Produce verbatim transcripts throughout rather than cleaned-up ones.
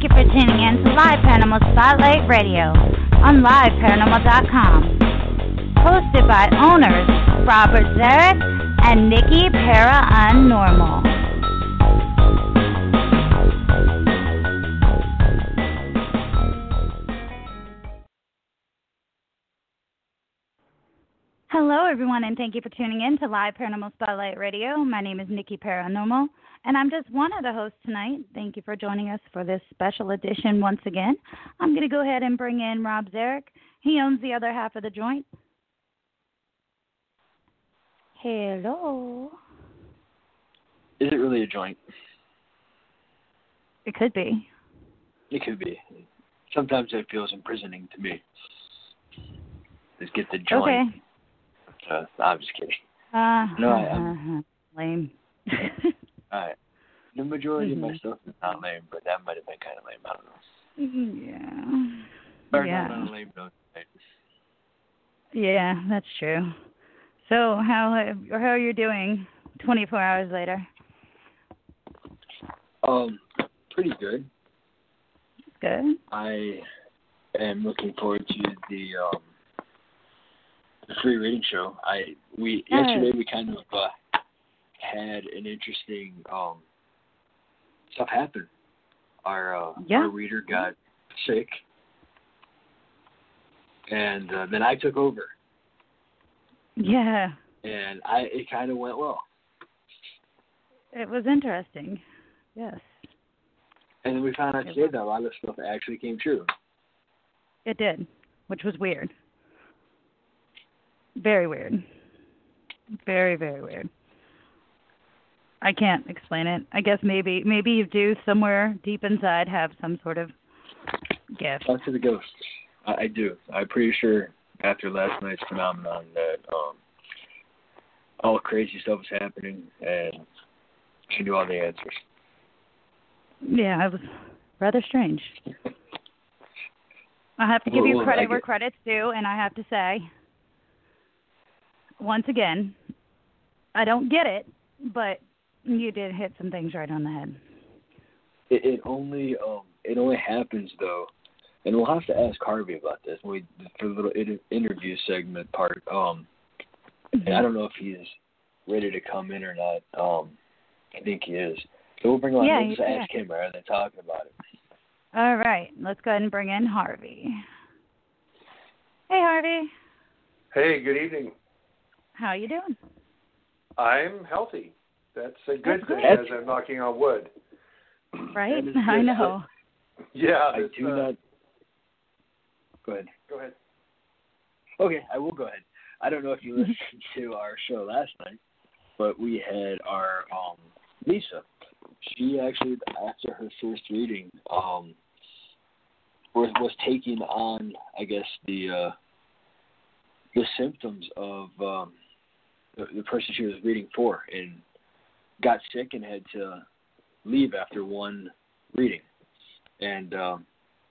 Thank you for tuning in to Live Paranormal Spotlight Radio on live paranormal dot com. Hosted by owners Robert Zarek and Nikki Paranormal. Hello, everyone, and thank you for tuning in to Live Paranormal Spotlight Radio. My name is Nikki Paranormal, and I'm just one of the hosts tonight. Thank you for joining us for this special edition once again. I'm going to go ahead and bring in Rob Zarek. He owns the other half of the joint. Hello. Is it really a joint? It could be. It could be. Sometimes it feels imprisoning to me. Just get the joint. Okay. Uh, I'm just kidding. Uh, no, I, I'm... Uh, lame. Alright. The majority mm-hmm. of my stuff is not lame, but that might have been kind of lame. I don't know. Yeah. Or yeah. not on a lame note. Yeah, that's true. So how how are you doing twenty-four hours later? Um, pretty good. Good. I am looking forward to the um the free reading show. I we oh. yesterday we kind of uh, had an interesting um stuff happen. Our uh, yeah. our reader got sick, and uh, then I took over. Yeah. And I it kind of went well. It was interesting. Yes. And then we found out it today that a lot of stuff actually came true. It did, which was weird. Very weird. Very, very weird. I can't explain it. I guess maybe maybe you do somewhere deep inside have some sort of gift. Talk to the ghosts. I, I do. I'm pretty sure after last night's phenomenon that um, all crazy stuff was happening and she knew all the answers. Yeah, it was rather strange. I have to give well, you well, credit get... where credit's due, and I have to say, once again, I don't get it, but you did hit some things right on the head. It, it only um, it only happens though, and we'll have to ask Harvey about this when we for the little inter- interview segment part. Um, mm-hmm. and I don't know if he's ready to come in or not. Um, I think he is. So we'll bring him on. Yeah, We'll just yeah. ask him rather than talking about it. All right, let's go ahead and bring in Harvey. Hey, Harvey. Hey, good evening. How you doing? I'm healthy. That's a good That's thing good. as I'm knocking on wood. Right? I know. Yeah. I do uh, not. Go ahead. Go ahead. Okay, I will go ahead. I don't know if you listened to our show last night, but we had our um, Lisa. She actually, after her first reading, um, was was taking on, I guess, the uh, the symptoms of um, the, the person she was reading for, and got sick and had to leave after one reading, and um,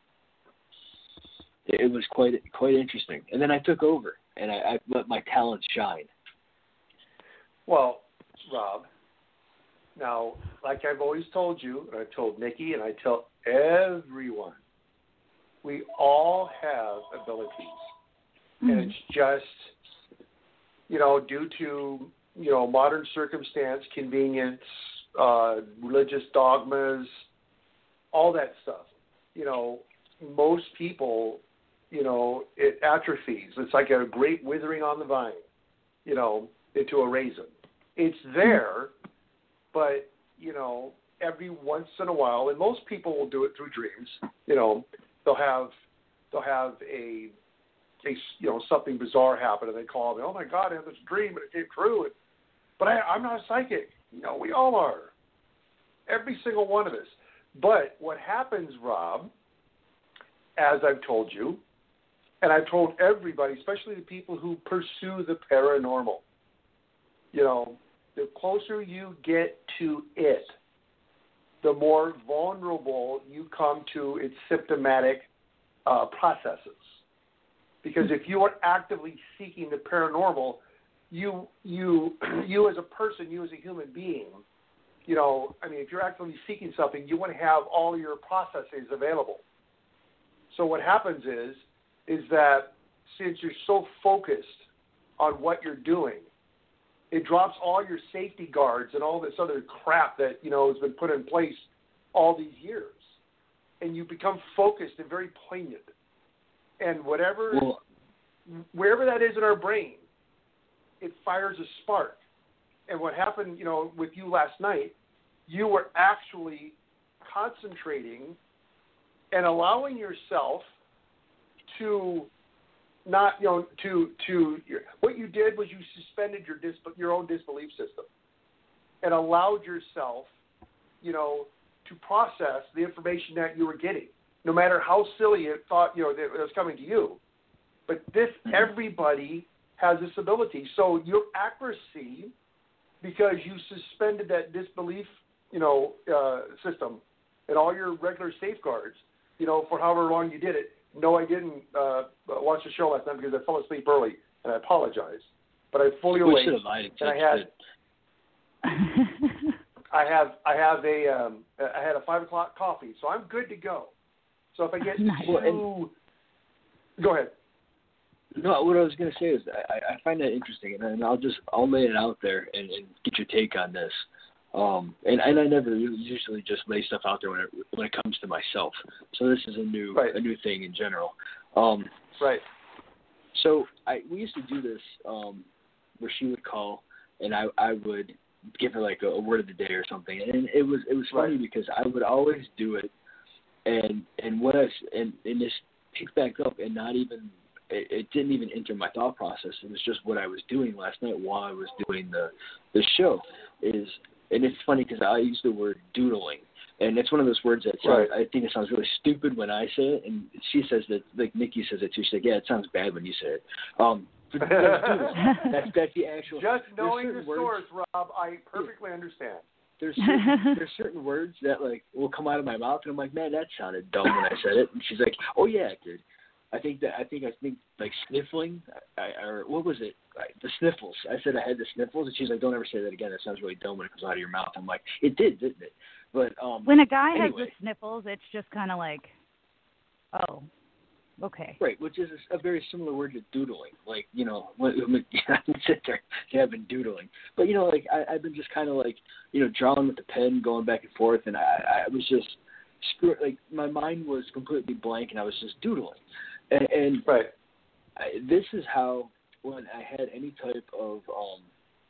it, it was quite quite interesting. And then I took over, and I, I let my talents shine. Well, Rob, now, like I've always told you, and I've told Nikki, and I tell everyone, we all have abilities, mm-hmm. and it's just, you know, due to, you know, modern circumstance, convenience, uh, religious dogmas, all that stuff. You know, most people, you know, it atrophies. It's like a grape withering on the vine, you know, into a raisin. It's there, but, you know, every once in a while, and most people will do it through dreams, you know, they'll have, they'll have a, a, you know, something bizarre happen, and they call me, oh, my God, I had this dream, and it came true. And, but I, I'm not a psychic. You know, we all are. Every single one of us. But what happens, Rob, as I've told you, and I've told everybody, especially the people who pursue the paranormal, you know, the closer you get to it, the more vulnerable you come to its symptomatic uh, processes. Because if you are actively seeking the paranormal, you you you as a person, you as a human being, you know, I mean, if you're actively seeking something, you want to have all your processes available. So what happens is, is that since you're so focused on what you're doing, it drops all your safety guards and all this other crap that, you know, has been put in place all these years. And you become focused and very poignant. And whatever, well, wherever that is in our brain, it fires a spark. And what happened, you know, with you last night, you were actually concentrating and allowing yourself to not, you know, to, to, what you did was you suspended your dis, your own disbelief system and allowed yourself, you know, to process the information that you were getting, no matter how silly it thought, you know, that it was coming to you. But this, mm-hmm. everybody has this ability. So your accuracy, because you suspended that disbelief, you know, uh, system and all your regular safeguards, you know, for however long you did it. No, I didn't uh, watch the show last night because I fell asleep early, and I apologize. But I'm fully awake, and I had, I have, I have a, um, I had a five o'clock coffee, so I'm good to go. So if I get nice. too, well, go ahead. No, what I was going to say is I, I find that interesting, and I'll just I'll lay it out there and, and get your take on this. Um, and, and I never usually just lay stuff out there when it, when it comes to myself. So this is a new right. a new thing in general. Um, right. So I we used to do this um, where she would call and I, I would give her like a, a word of the day or something, and it was it was funny right. because I would always do it, and and what I and and this picked back up and not even. It didn't even enter my thought process. It was just what I was doing last night while I was doing the the show. Is and it's funny because I use the word doodling, and it's one of those words that sounds, right. I think it sounds really stupid when I say it, and she says that, like Nikki says it too. She's like, yeah, it sounds bad when you say it. Um, but that's doodling. That's that's the actual. Just knowing the words, source, Rob, I perfectly understand. There's certain, there's certain words that like will come out of my mouth, and I'm like, man, that sounded dumb when I said it, and she's like, oh yeah, it did. I think that I think I think like sniffling, I, or what was it? Like, the sniffles. I said I had the sniffles, and she's like, "Don't ever say that again. That sounds really dumb when it comes out of your mouth." I'm like, "It did, didn't it?" But um, when a guy anyway. has the sniffles, it's just kind of like, "Oh, okay." Right, which is a, a very similar word to doodling. Like you know, when, when I sit there, yeah, I've been doodling. But you know, like I, I've been just kind of like you know, drawing with the pen, going back and forth, and I, I was just screw. Like my mind was completely blank, and I was just doodling. And, and right. I, this is how, when I had any type of um,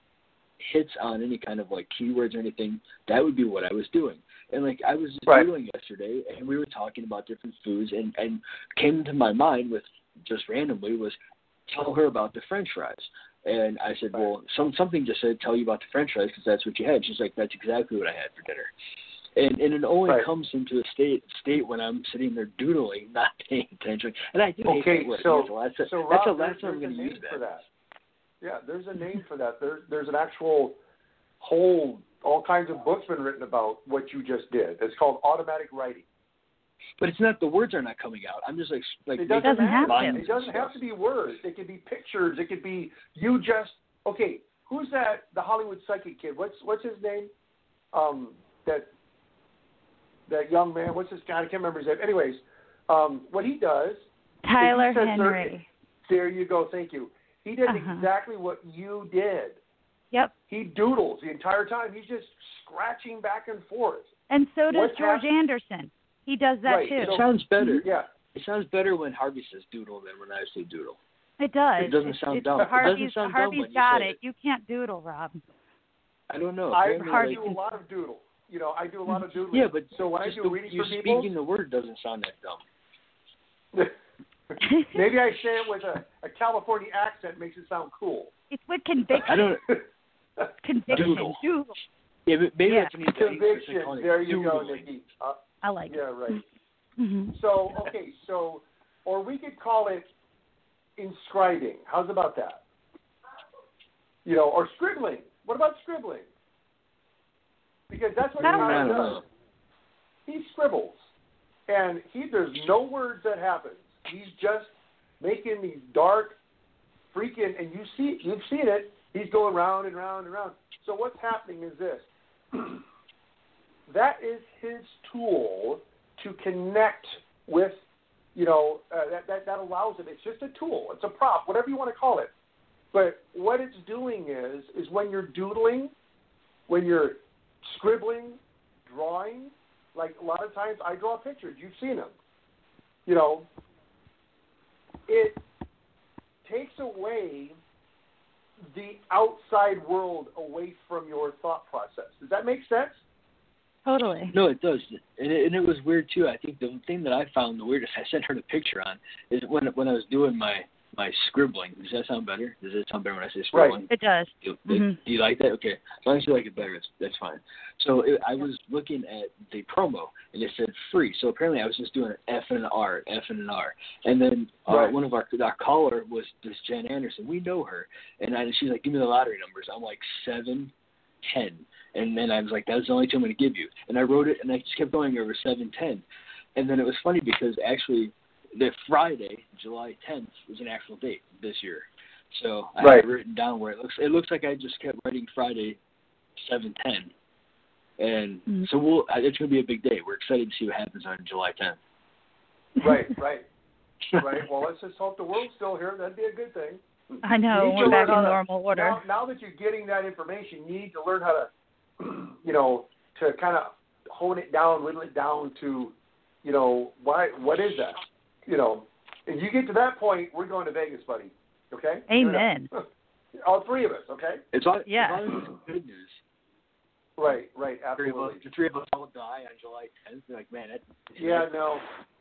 hits on any kind of like keywords or anything, that would be what I was doing. And like I was just right. doing yesterday, and we were talking about different foods, and and came to my mind with just randomly was tell her about the French fries. And I said, right. well, some something just said tell you about the French fries because that's what you had. She's like, that's exactly what I had for dinner. And and it only right. comes into a state state when I'm sitting there doodling, not paying attention. And I do okay, hate that word. so, that's a, so Rob, that's the last there, time I'm going to use that. that. Yeah, there's a name for that. There, there's an actual whole, all kinds of books been written about what you just did. It's called automatic writing. But it's not, the words are not coming out. I'm just like, like it doesn't, doesn't have to. It doesn't have to be words. It could be pictures. It could be you just, okay, who's that, the Hollywood psychic kid? What's what's his name? Um, that that young man, what's his guy? I can't remember his name. Anyways, um, what he does. Tyler he says, Henry. There you go. Thank you. He did uh-huh. exactly what you did. Yep. He doodles the entire time. He's just scratching back and forth. And so does What's George happening? Anderson. He does that right. too. It sounds better. Yeah. It sounds better when Harvey says doodle than when I say doodle. It does. It doesn't it's, sound it's, dumb. Harvey's, it doesn't sound Harvey's dumb when got you say it. it. You can't doodle, Rob. I don't know. I, I I do a lot of doodle. You know, I do a lot of doodling. Yeah, but so when I do the, readings you for people, speaking the word doesn't sound that dumb. maybe I say it with a, a California accent makes it sound cool. It's with conviction. I don't. Conviction. Doodle. Doodle. Yeah, but maybe Yeah. that's when you Conviction. There you doodling. go, Nikki. Uh, I like yeah, it. right. Mm-hmm. So okay, so or we could call it inscribing. How's about that? You know, or scribbling. What about scribbling? Because that's what Tyler does. He scribbles, and he there's no words that happen. He's just making these dark, freaking, and you see, you've seen it. He's going round and round and round. So what's happening is this: that is his tool to connect with, you know, uh, that, that, that allows him. It's just a tool. It's a prop, whatever you want to call it. But what it's doing is, is when you're doodling, when you're scribbling, drawing, like a lot of times I draw pictures. You've seen them. You know, it takes away the outside world away from your thought process. Does that make sense? Totally. No, it does, and it, and it was weird too. I think the thing that I found the weirdest, I sent her the picture on, is when when I was doing my, my scribbling. Does that sound better? Does it sound better when I say scribbling? Right. It does. Do, mm-hmm. do you like that? Okay, as long as you like it better, it's, that's fine. So it, I was looking at the promo, and it said free. So apparently I was just doing an F and an R, F and an R, and then uh, right. one of our our caller was this Jen Anderson. We know her, and I, she's like, "Give me the lottery numbers." I'm like seven, ten. And then I was like, that's the only two I'm going to give you. And I wrote it, and I just kept going over seven ten. And then it was funny because actually the Friday, July tenth, was an actual date this year. So I right. have it written down where it looks it looks like I just kept writing Friday seven ten. And mm-hmm. so we'll, it's going to be a big day. We're excited to see what happens on July tenth. Right, right. Right. Well, let's just hope the world's still here. That'd be a good thing. I know. We're back in normal order. Now, now that you're getting that information, you need to learn how to, you know, to kind of hone it down, whittle it down to, you know, why, what is that? You know, if you get to that point, we're going to Vegas, buddy. Okay? Amen. All three of us, okay? It's all, yeah. As long as it's good news. Right, right, absolutely. The three of us all die on July tenth. They're like, man, that. Yeah, no.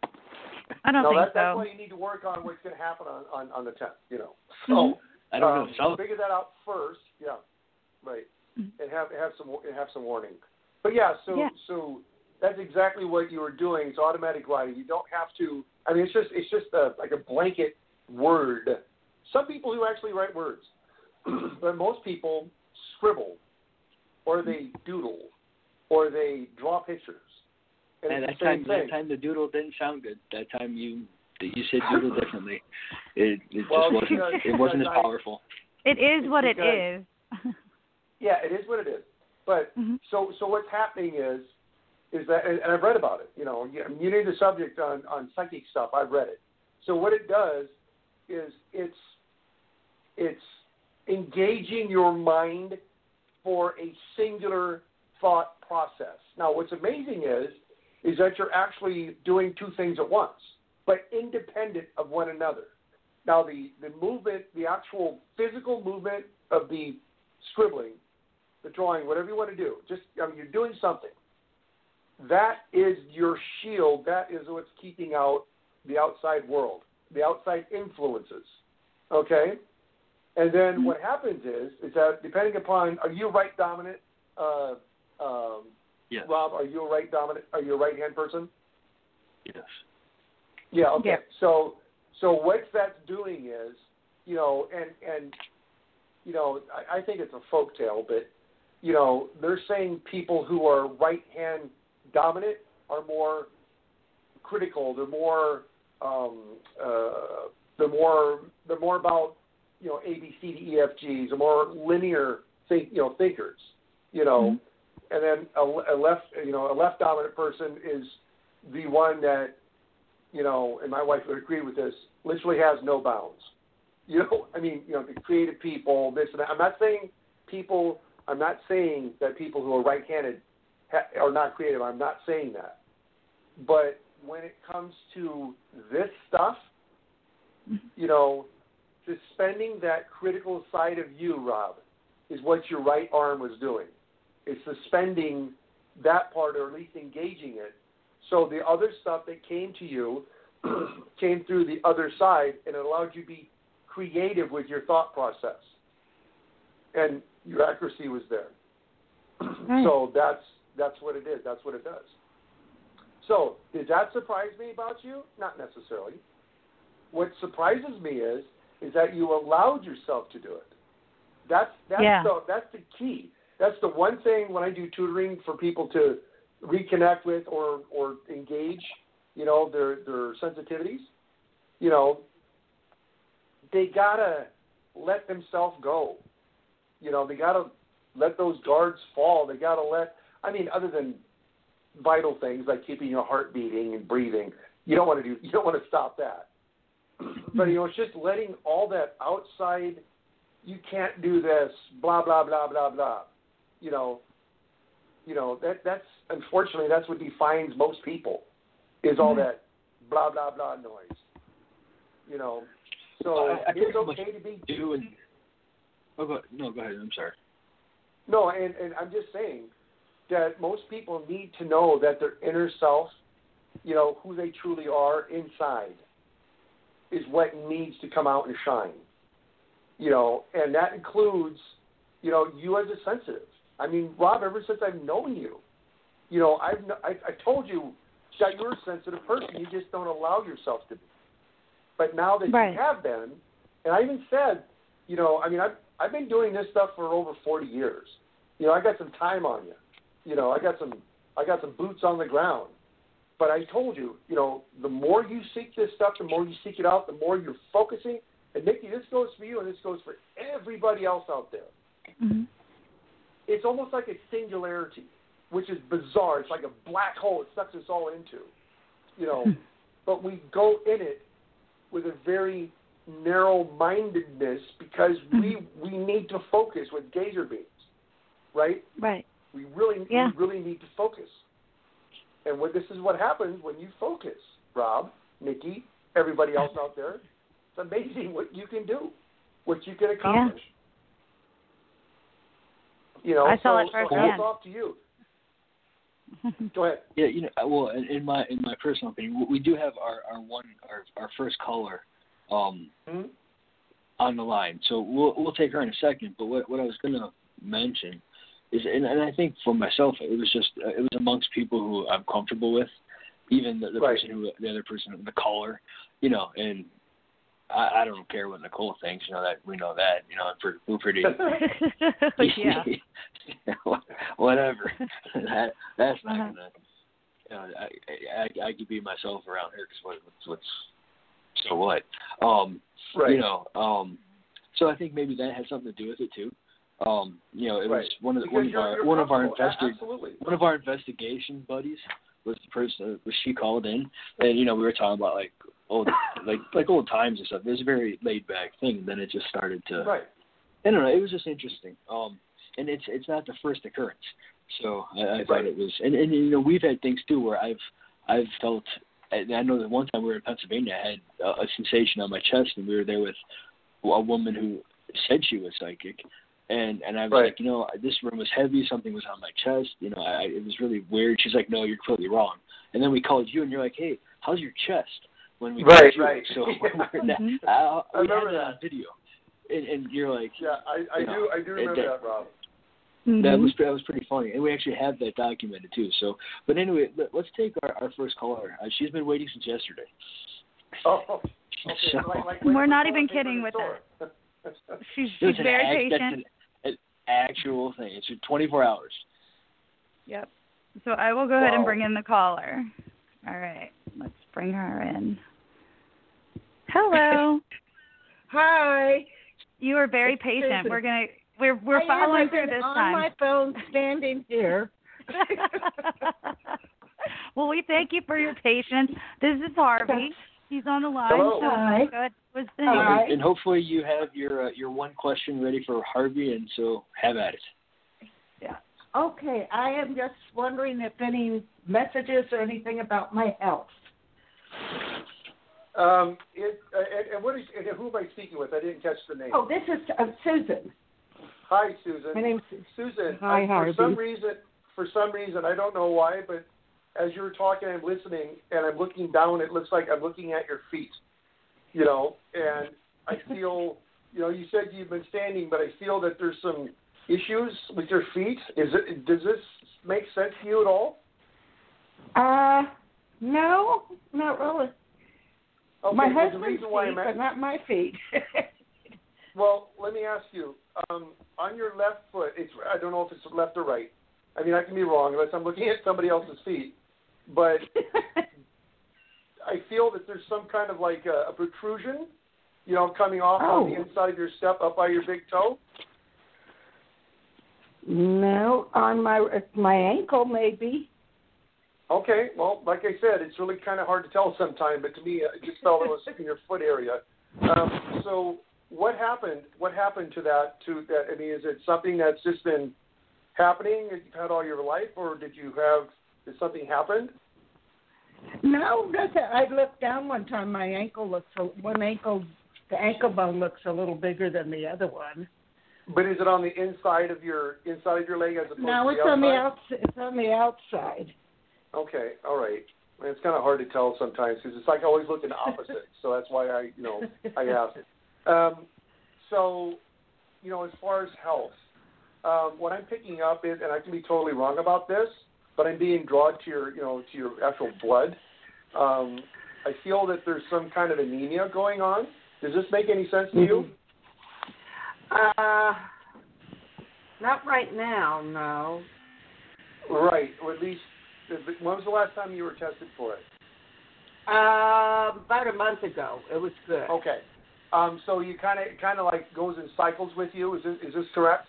I don't no, think that, so. That's why you need to work on what's going to happen on, on, on the tenth, you know. So, mm-hmm. I don't um, know. So, figure that out first, yeah, right. Mm-hmm. And have have some and have some warning. But yeah, so yeah. so that's exactly what you were doing. It's automatic writing. You don't have to. I mean, it's just it's just a, like a blanket word. Some people who actually write words, but most people scribble, or they doodle, or they draw pictures. And, and it's that the same time, thing. that time the doodle didn't sound good. That time you you said doodle differently. It it well, just wasn't. because, it wasn't as I, powerful. It is what because, it is. Yeah, it is what it is. But mm-hmm. so so what's happening is is that, and I've read about it. You know, you, you need the subject on on psychic stuff. I've read it. So what it does is it's it's engaging your mind for a singular thought process. Now, what's amazing is is that you're actually doing two things at once, but independent of one another. Now, the, the movement, the actual physical movement of the scribbling, the drawing, whatever you want to do, just I mean, you're doing something. That is your shield. That is what's keeping out the outside world, the outside influences. Okay? And then mm-hmm. what happens is, is that depending upon, are you right dominant? Uh, um, yes. Rob, are you a right dominant? Are you a right hand person? Yes. Yeah. Okay. Yeah. So, so what that's doing is, you know, and and you know, I, I think it's a folktale, but you know, they're saying people who are right hand dominant are more critical. They're more, um, uh, they're more, they're more about, you know, A, B, C, D, E, F, Gs. They're more linear, think, you know, thinkers. You know, mm-hmm. and then a, a left, you know, a left dominant person is the one that, you know, and my wife would agree with this, literally has no bounds. You know, I mean, you know, the creative people, this and that. I'm not saying people. I'm not saying that people who are right-handed ha- are not creative. I'm not saying that. But when it comes to this stuff, you know, suspending that critical side of you, Rob, is what your right arm was doing. It's suspending that part, or at least engaging it. So the other stuff that came to you came through the other side, and it allowed you to be creative with your thought process. And your accuracy was there. Right. So that's that's what it is. That's what it does. So did that surprise me about you? Not necessarily. What surprises me is is that you allowed yourself to do it. That's that's yeah. the that's the key. That's the one thing when I do tutoring for people to reconnect with or or engage, you know, their their sensitivities. You know, they gotta let themselves go. You know, they got to let those guards fall. They got to let, I mean, other than vital things like keeping your heart beating and breathing. You don't want to do. You don't want to stop that. But you know, it's just letting all that outside. You can't do this. Blah blah blah blah blah. You know. You know that that's unfortunately that's what defines most people is all that blah blah blah noise. You know. So I, I it's okay to be doing. Oh, go, no, go ahead. I'm sorry. No, and, and I'm just saying that most people need to know that their inner self, you know, who they truly are inside, is what needs to come out and shine. You know, and that includes, you know, you as a sensitive. I mean, Rob, ever since I've known you, you know, I've I, I told you that you're a sensitive person. You just don't allow yourself to be. But now that right. you have been, and I even said, you know, I mean, I've I've been doing this stuff for over forty years. You know, I got some time on you. You know, I got some I got some boots on the ground. But I told you, you know, the more you seek this stuff, the more you seek it out, the more you're focusing. And Nikki, this goes for you, and this goes for everybody else out there. Mm-hmm. It's almost like a singularity, which is bizarre. It's like a black hole. It sucks us all into, you know. But we go in it with a very narrow-mindedness because we we need to focus with gazer beams, right? Right. We really yeah. we really need to focus. And what this is what happens when you focus, Rob, Nikki, everybody else out there. It's amazing what you can do, what you can accomplish. Yeah. You know, I saw so, it so firsthand. hats off to you. Go ahead. Yeah, you know, well, in, in my in my personal opinion, we do have our, our one our, our first caller um, mm-hmm. on the line, so we'll we'll take her in a second. But what what I was going to mention is, and, and I think for myself, it was just uh, it was amongst people who I'm comfortable with, even the, the right. person who the other person, the caller, you know, and I, I don't care what Nicole thinks, you know that we know that, you know, we're, we're pretty, yeah, whatever. that that's not uh-huh. gonna, you know, I, I I could be myself around here because what, what's what's so what, um, right. you know, um, so I think maybe that has something to do with it too. Um, you know, it right. was one of the, because one of you're, our you're one of our comfortable. investi- Absolutely. one of our investigation buddies was the person was she called in, and you know we were talking about like old like like old times and stuff. It was a very laid back thing, and then it just started to. Right. I don't know. It was just interesting. Um, and it's it's not the first occurrence, so I, I thought right. it was. And, and you know we've had things too where I've I've felt. And I know that one time we were in Pennsylvania, I had a, a sensation on my chest, and we were there with a woman who said she was psychic. And and I was right. like, you know, this room was heavy. Something was on my chest. You know, I, it was really weird. She's like, no, you're completely wrong. And then we called you, and you're like, hey, how's your chest? When we right, called you. right. So we're not, mm-hmm. I, I, I remember had that on video, and, and you're like, yeah, I, I do, know, I do remember that, that, Rob. Mm-hmm. That was that was pretty funny, and we actually have that documented too. So, but anyway, let, let's take our, our first caller. Uh, she's been waiting since yesterday. Oh, okay. So, like, like, we're like not the even paper kidding in the with store. her. She's it's she's an very act, patient. That's an, an actual thing. It's twenty-four hours. Yep. So I will go ahead and Wow. bring in the caller. All right. Let's bring her in. Hello. Hi. You are very It's patient. Susan. We're gonna we're we're I following am. through I've been this on time. my phone, standing here. Well, we thank you for your patience. This is Harvey. He's on the line. Hello. So Hi. go ahead. What's the Hi. And, and hopefully you have your uh, your one question ready for Harvey, and so have at it. Yeah. Okay, I am just wondering if any messages or anything about my health. Um, it, uh, and, and what is, and who am I speaking with? I didn't catch the name. Oh, this is uh, Susan. Hi, Susan. My name's Susan. Hi, I, Harvey. For some reason, for some reason, I don't know why, but as you were talking, I'm listening, and I'm looking down. It looks like I'm looking at your feet. You know, and I feel, you know, you said you've been standing, but I feel that there's some issues with your feet. Is it? Does this make sense to you at all? Uh, no, not really. Okay, my well, the husband's reason why feet, I'm but at, not my feet. well, let me ask you. Um, on your left foot, it's I don't know if it's left or right. I mean, I can be wrong unless I'm looking at somebody else's feet, but I feel that there's some kind of like a, a protrusion, you know, coming off Oh. on the inside of your step up by your big toe. No, on my my ankle maybe. Okay, well, like I said, it's really kind of hard to tell sometimes, but to me, I just felt it was in your foot area. Um, so what happened? What happened to that? To that? I mean, is it something that's just been happening that you've had all your life, or did you have? Did something happen? No, that's it. I looked down one time. My ankle looks a, one ankle. The ankle bone looks a little bigger than the other one. But is it on the inside of your inside of your leg as opposed No, to it's the on the outside? outside. It's on the outside. Okay, all right. It's kind of hard to tell sometimes because it's like always looking opposite. So that's why I, you know, I asked. Um, so, you know, as far as health, um, what I'm picking up is, and I can be totally wrong about this, but I'm being drawn to your, you know, to your actual blood. Um, I feel that there's some kind of anemia going on. Does this make any sense to mm-hmm. you? Uh, not right now, no. Right, or at least, when was the last time you were tested for it? Uh, about a month ago. It was good. Okay. Um, so you kind of kind of like goes in cycles with you. Is this, is this correct?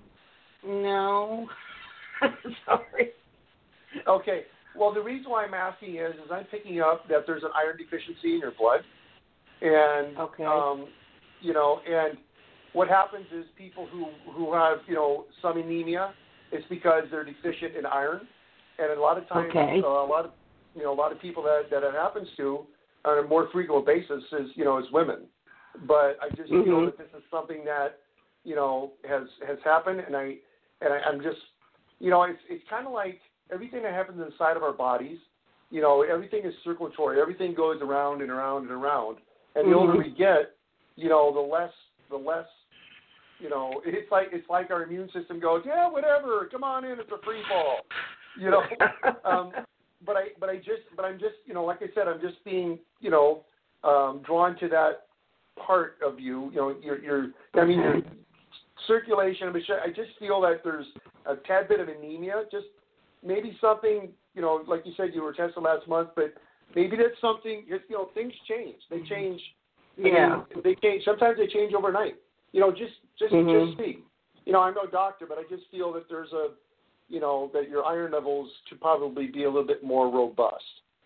No. Sorry. Okay. Well, the reason why I'm asking is, is I'm picking up that there's an iron deficiency in your blood, and okay. um, you know, and what happens is people who who have you know some anemia, it's because they're deficient in iron, and a lot of times, okay. uh, a lot of you know a lot of people that that it happens to on a more frequent basis is you know is women. But I just mm-hmm. feel that this is something that, you know, has has happened, and I and I, I'm just, you know, it's it's kind of like everything that happens inside of our bodies, you know, everything is circulatory. Everything goes around and around and around, and the mm-hmm. older we get, you know, the less the less, you know, it's like it's like our immune system goes, yeah, whatever, come on in, it's a free fall, you know. um, but I but I just but I'm just you know, like I said, I'm just being you know um, drawn to that part of you, you know, your, your, I mean, your circulation. I just feel that there's a tad bit of anemia, just maybe something, you know, like you said, you were tested last month, but maybe that's something, you know, things change. They change. Yeah. I mean, they change. Sometimes they change overnight. You know, just, just, mm-hmm. just see. You know, I'm no doctor, but I just feel that there's a, you know, that your iron levels should probably be a little bit more robust.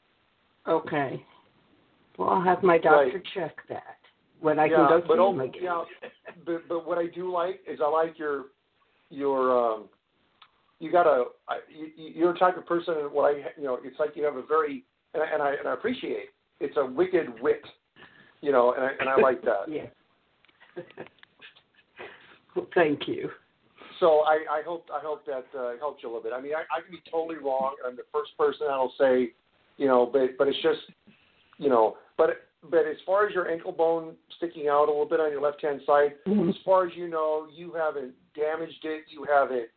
Okay. Well, I'll have my doctor right. check that. When I yeah, can go see but, him again. Yeah, but but what I do like is I like your your um, you got a you, you're a type of person, and what I you know it's like you have a very and I and I, and I appreciate it's a wicked wit, you know, and I and I like that. yeah. Well, thank you. So I, I hope I hope that uh, helps you a little bit. I mean, I, I can be totally wrong. I'm the first person that'll say, you know, but but it's just, you know, but. But as far as your ankle bone sticking out a little bit on your left-hand side, mm-hmm. as far as you know, you haven't damaged it. You haven't,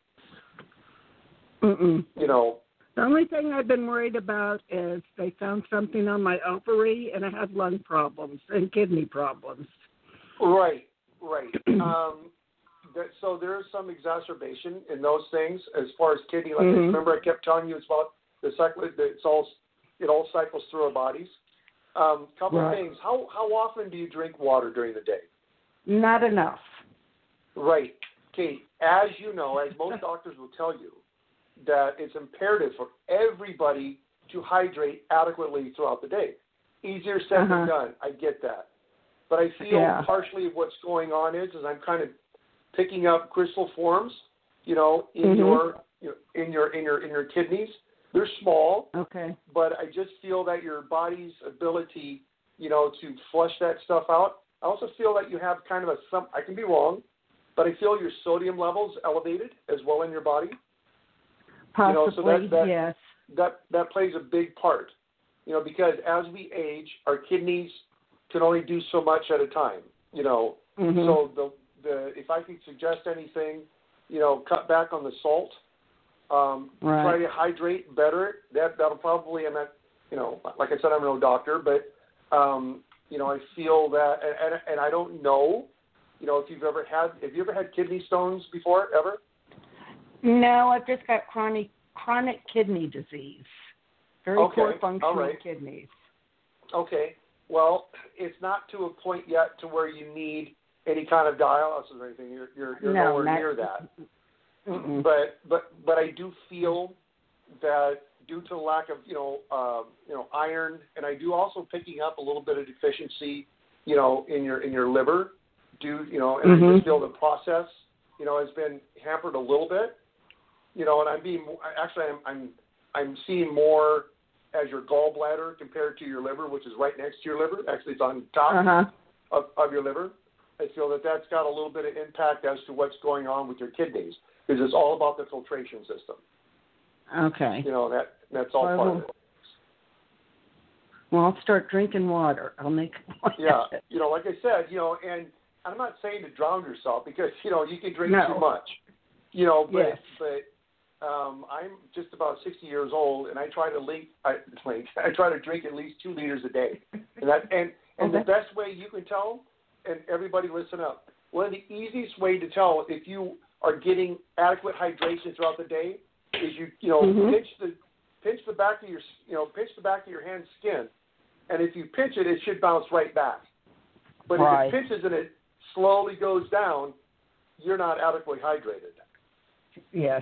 Mm-mm. you know. The only thing I've been worried about is they found something on my ovary, and I have lung problems and kidney problems. Right, right. um, that, so there is some exacerbation in those things as far as kidney. Like mm-hmm. remember, I kept telling you it's about the cycle. It's all it all cycles through our bodies. Um, couple right. of things. How how often do you drink water during the day? Not enough. Right. Okay. As you know, as most doctors will tell you, that it's imperative for everybody to hydrate adequately throughout the day. Easier said uh-huh. than done. I get that. But I feel yeah. partially what's going on is, is I'm kind of picking up crystal forms, you know, in mm-hmm. your you know, in your in your in your kidneys. They're small, okay. but I just feel that your body's ability, you know, to flush that stuff out. I also feel that you have kind of a some. I can be wrong, but I feel your sodium levels elevated as well in your body. Possibly, you know, so that, that, yes. That that plays a big part, you know, because as we age, our kidneys can only do so much at a time, you know. Mm-hmm. So the the if I could suggest anything, you know, cut back on the salt. Um, right. Try to hydrate better. That that'll probably. I'm not, you know, like I said, I'm no doctor, but um, you know, I feel that, and, and and I don't know, you know, if you've ever had, have you ever had kidney stones before, ever? No, I've just got chronic chronic kidney disease. Very okay. poor functioning All right. kidneys. Okay. Well, it's not to a point yet to where you need any kind of dialysis or anything. You're you're, you're no, nowhere not, near that. Mm-mm. But but but I do feel that due to the lack of, you know, uh, you know, iron, and I do also picking up a little bit of deficiency, you know, in your in your liver, due, you know, and Mhm. I just feel the process, you know, has been hampered a little bit, you know, and I'm being actually I'm I'm I'm seeing more as your gallbladder compared to your liver, which is right next to your liver. Actually, it's on top Uh-huh. of, of your liver. I feel that that's got a little bit of impact as to what's going on with your kidneys, because it's all about the filtration system. Okay. You know, that that's all Well, part of it. Well, I'll start drinking water. I'll make Yeah, you know, like I said, you know, and I'm not saying to drown yourself, because, you know, you can drink No. too much. You know, but Yes. but um, I'm just about sixty years old, and I try to link, I, I try to drink at least two liters a day, and that and and Okay. the best way you can tell, and everybody listen up, one of the easiest way to tell if you are getting adequate hydration throughout the day is you you know Mhm. pinch the pinch the back of your you know pinch the back of your hand skin, and if you pinch it, it should bounce right back. But Right. if it pinches and it slowly goes down, you're not adequately hydrated. Yes.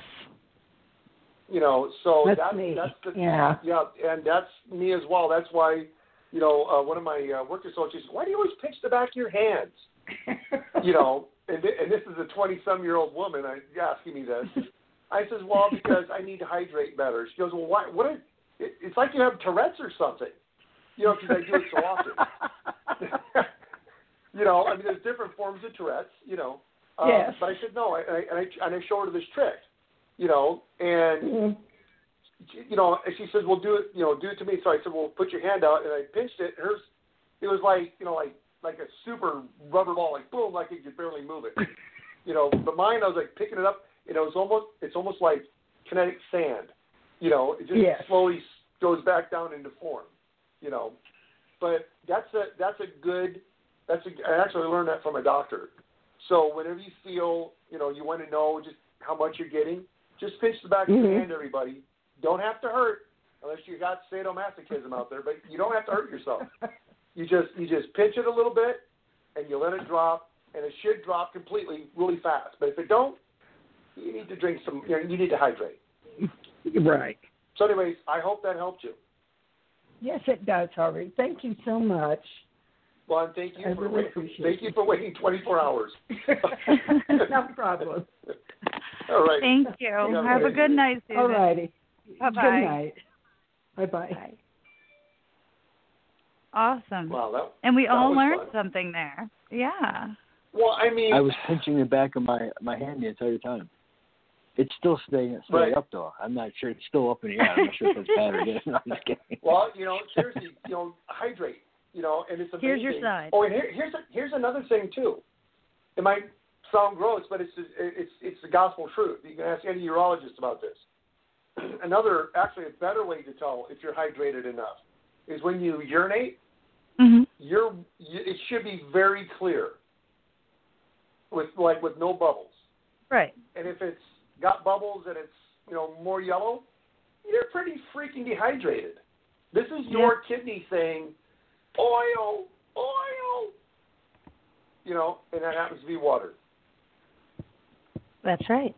You know, so That's that, me. that's the Yeah. yeah, and that's me as well. That's why, you know, uh, one of my uh, work associates, why do you always pinch the back of your hands? You know, and, th- and this is a twenty-some-year-old woman I, asking me this. I says, well, because I need to hydrate better. She goes, well, why? What? Are, it, it's like you have Tourette's or something. You know, because I do it so often. You know, I mean, there's different forms of Tourette's. You know, um, Yes. but I said no, I, I, and I and I showed her this trick. You know, and Mhm. you know, and she says, well, do it. You know, do it to me. So I said, well, put your hand out, and I pinched it. And hers, it was like, you know, like like a super rubber ball, like boom, like you could barely move it. You know, but mine, I was like picking it up. You know, it's almost it's almost like kinetic sand. You know, it just Yes. slowly goes back down into form. You know, but that's a that's a good that's a I actually learned that from a doctor. So whenever you feel, you know, you want to know just how much you're getting, just pinch the back of Mhm. your hand, everybody. Don't have to hurt unless you got sadomasochism out there, but you don't have to hurt yourself. You just you just pinch it a little bit and you let it drop, and it should drop completely really fast. But if it don't, you need to drink some. You know, you need to hydrate. Right. So, anyways, I hope that helped you. Yes, it does, Harvey. Thank you so much. Well, and thank you I for really waiting, appreciate thank you for waiting twenty-four hours. No problem. All right. Thank you. Yeah, Have a very good good. night, Susan. All righty. Bye-bye. Good night. Bye-bye. Bye. Awesome. Wow, that, And we that all was learned fun. something there. Yeah. Well, I mean, I was pinching the back of my my hand the entire time. It's still staying straight Right. up though. I'm not sure it's still up in the air. I'm not sure if it's bad or good. No, I'm just kidding. well, you know, seriously, you know, hydrate. You know, and it's amazing. Here's your side. Oh, and here, here's a, here's another thing too. It might sound gross, but it's it's it's the gospel truth. You can ask any urologist about this. Another, actually, a better way to tell if you're hydrated enough is when you urinate. Mm-hmm. You're you, it should be very clear, with like with no bubbles. Right. And if it's got bubbles and it's, you know, more yellow, you're pretty freaking dehydrated. This is your kidney saying, oil, oil, you know, and that happens to be water. That's right.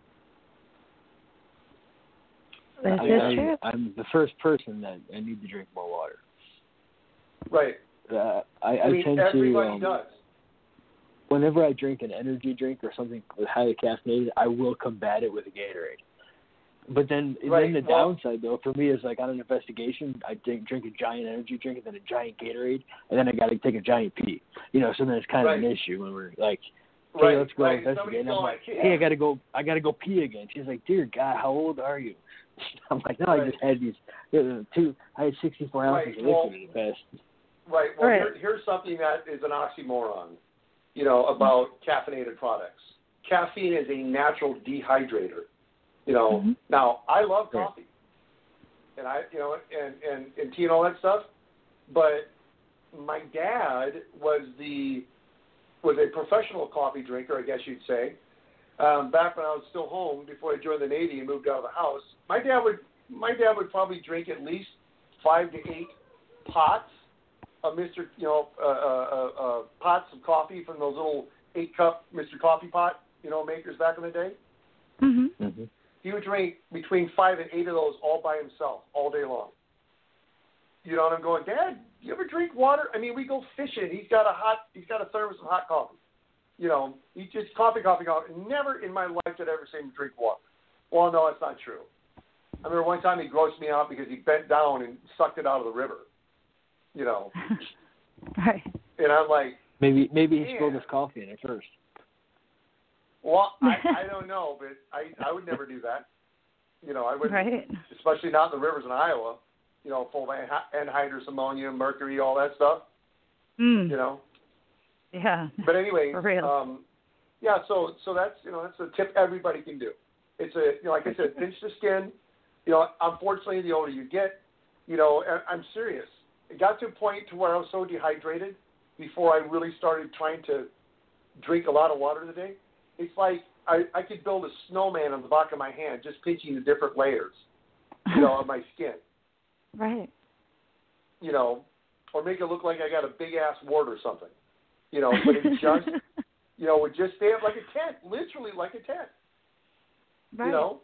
That I, is I, true. I'm the first person that I need to drink more water. Right. Uh, I, I I mean, tend everybody to. Um, does. Whenever I drink an energy drink or something highly caffeinated, I will combat it with a Gatorade. But then, Right, then the well- downside, though, for me is like on an investigation, I drink, drink a giant energy drink and then a giant Gatorade, and then I got to take a giant pee. You know, so then it's kind of Right. an issue when we're like, hey, Right, let's go right. investigate. Somebody's And I'm going, like, yeah. hey, I got to go, I got to go pee again. She's like, dear God, how old are you? I'm like, no, I Right. just had these uh, two, I had sixty-four ounces Right, of well- liquid in the past. Right. Well, Right. Here, here's something that is an oxymoron, you know, about caffeinated products. Caffeine is a natural dehydrator. You know, Mhm. now I love Right. coffee, and I, you know, and, and and tea and all that stuff. But my dad was the was a professional coffee drinker, I guess you'd say. Um, back when I was still home before I joined the Navy and moved out of the house, my dad would my dad would probably drink at least five to eight pots of Mister You know, uh, uh, uh, pots of coffee from those little eight cup Mister Coffee pot, you know, makers back in the day. Mm-hmm. Mm-hmm. he would drink between five and eight of those all by himself all day long. You know, and I'm going, Dad, you ever drink water? I mean, we go fishing. He's got a hot, he's got a thermos of hot coffee. You know, he just coffee, coffee, coffee. Never in my life did I ever say him to drink water. Well, no, that's not true. I remember one time he grossed me out because he bent down and sucked it out of the river. You know. Right. And I'm like, maybe maybe he yeah. spilled his coffee in it first. Well, I, I don't know, but I I would never do that. You know, I wouldn't, right. especially not in the rivers in Iowa. You know, full of anhydrous ammonia, mercury, all that stuff. Mm. You know. Yeah. But anyway, For real. um, yeah. So so that's you know that's a tip everybody can do. It's a you know like I said, pinch the skin. You know, unfortunately, the older you get, you know, I'm serious. It got to a point to where I was so dehydrated before I really started trying to drink a lot of water today. It's like I, I could build a snowman on the back of my hand just pinching the different layers, you know, of my skin. Right. You know, or make it look like I got a big ass wart or something. You know, but it just, you know, would just stay up like a tent, literally like a tent. Right. You know.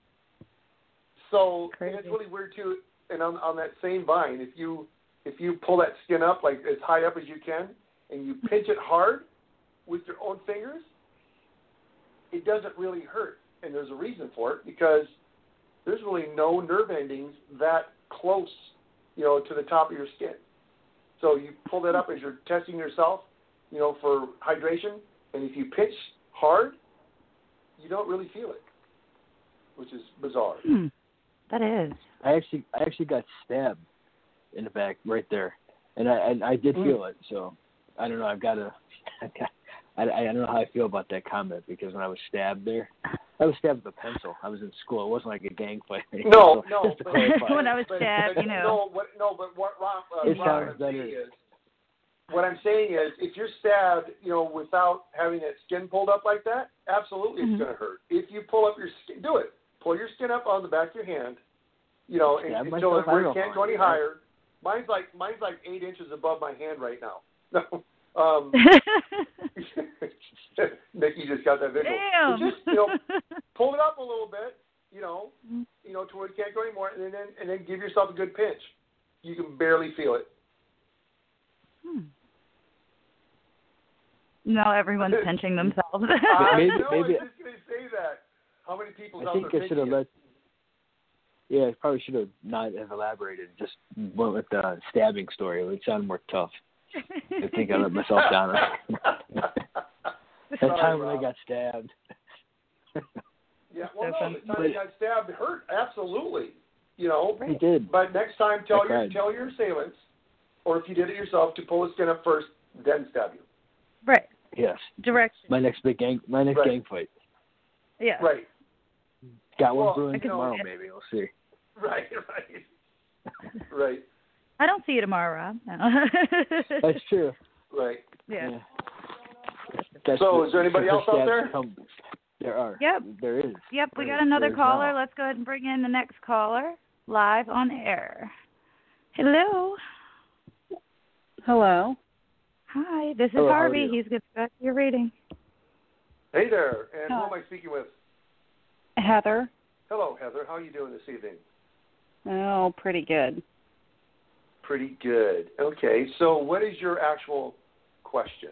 So and it's Crazy. really weird too. And on on that same vine, if you if you pull that skin up like as high up as you can, and you pinch it hard with your own fingers, it doesn't really hurt. And there's a reason for it because there's really no nerve endings that close, you know, to the top of your skin. So you pull that up as you're testing yourself, you know, for hydration, and if you pinch hard, you don't really feel it, which is bizarre. Hmm. That is. I actually I actually got stabbed in the back right there, and I and I did Mm. feel it. So I don't know. I've got to. I, I don't know how I feel about that comment because when I was stabbed there, I was stabbed with a pencil. I was in school. It wasn't like a gang fight. No, so, no. Just to but, clarify. When I was but, stabbed, but, you know. No, what, no, but what, Ron, uh, It Ron, sounds what I'm better. saying is, what I'm saying is, if you're stabbed, you know, without having that skin pulled up like that, absolutely Mhm. it's going to hurt. If you pull up your skin, do it. Pull your skin up on the back of your hand, you know, and, Stab until it myself? I where don't it can't know. go any higher. Mine's like mine's like eight inches above my hand right now. No, um, Nikki just got that visual. Damn. So just you know, pull it up a little bit, you know, you know, to where it can't go anymore, and then and then give yourself a good pinch. You can barely feel it. Hmm. Now everyone's pinching themselves. I Maybe- know, maybe- I was just going to say that. How many people I out think there I should have pinching let. Yeah, I probably should have not have elaborated. Just went with the stabbing story. It would sound more tough. I think I let myself down. That Sorry, time when I Rob. got stabbed. Yeah, well, So no, funny. the time you got stabbed hurt, absolutely. You know, He did. but next time tell I your cried. tell your assailants, or if you did it yourself, to pull the skin up first, then stab you. Right. Yes. Direction. My next big gang. My next Right. gang fight. Yeah. Right, Got one Well, brewing I can- tomorrow. Maybe we'll see. right, right, right, I don't see you tomorrow, Rob. No. That's true. right. yeah. That's So, the- is there anybody the else out stabs there? Come, there are. Yep. There is. Yep, we There got is. another There's caller. now. Let's go ahead and bring in the next caller live on air. Hello. Hello. Hi, this is Hello, how are Harvey. you? He's good to your reading. Hey there, and Hi. who am I speaking with? Heather. Hello, Heather. How are you doing this evening? Oh, pretty good. Pretty good. Okay, so what is your actual question?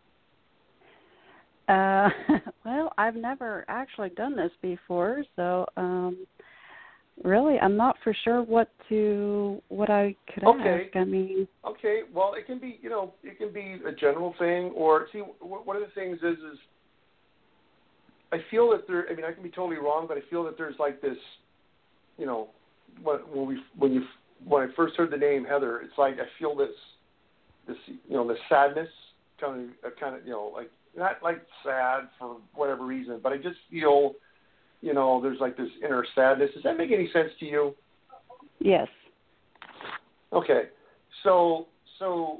Uh, well, I've never actually done this before, so um, really, I'm not for sure what to what I could Okay. ask. I mean, Okay, well, it can be, you know, it can be a general thing, or see, wh- one of the things is, is I feel that there. I mean, I can be totally wrong, but I feel that there's like this, you know, when, when we when you when I first heard the name Heather, it's like I feel this, this, you know, the sadness, kind of, uh, kind of, you know, like not like sad for whatever reason, but I just feel, you know, there's like this inner sadness. Does that make any sense to you? yes. Okay, so so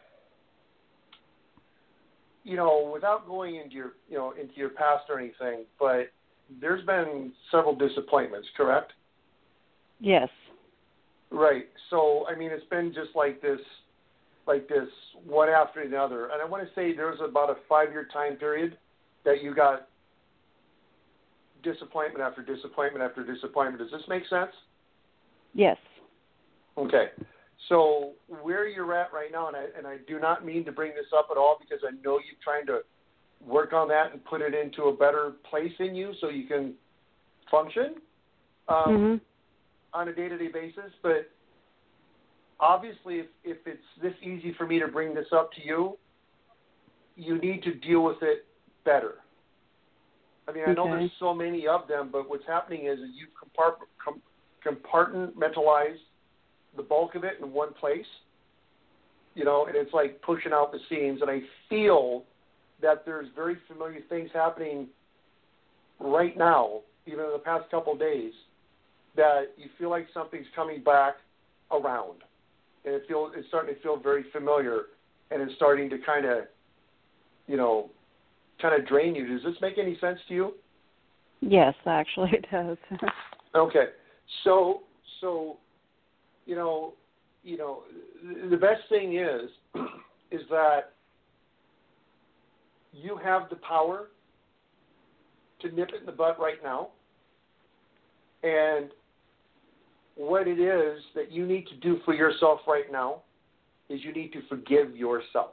you know, without going into your you know into your past or anything, but there's been several disappointments, correct? Yes. Right. So I mean, it's been just like this, like this, one after another. And I want to say there was about a five-year time period that you got disappointment after disappointment after disappointment. Does this make sense? Yes. Okay. So where you're at right now, and I, and I do not mean to bring this up at all because I know you're trying to work on that and put it into a better place in you so you can function um, mm-hmm. on a day-to-day basis. But obviously, if, if it's this easy for me to bring this up to you, you need to deal with it better. I mean, I know Okay. there's so many of them, but what's happening is that you compart- com- compartmentalize the bulk of it in one place, you know, and it's like pushing out the seams. And I feel that there's very familiar things happening right now, even in the past couple of days, that you feel like something's coming back around. And it feel, it's starting to feel very familiar, and it's starting to kind of, you know, kind of drain you. Does this make any sense to you? Yes, actually it does. Okay. So, so, you know, you know, the best thing is, is that you have the power to nip it in the bud right now. And what it is that you need to do for yourself right now is you need to forgive yourself.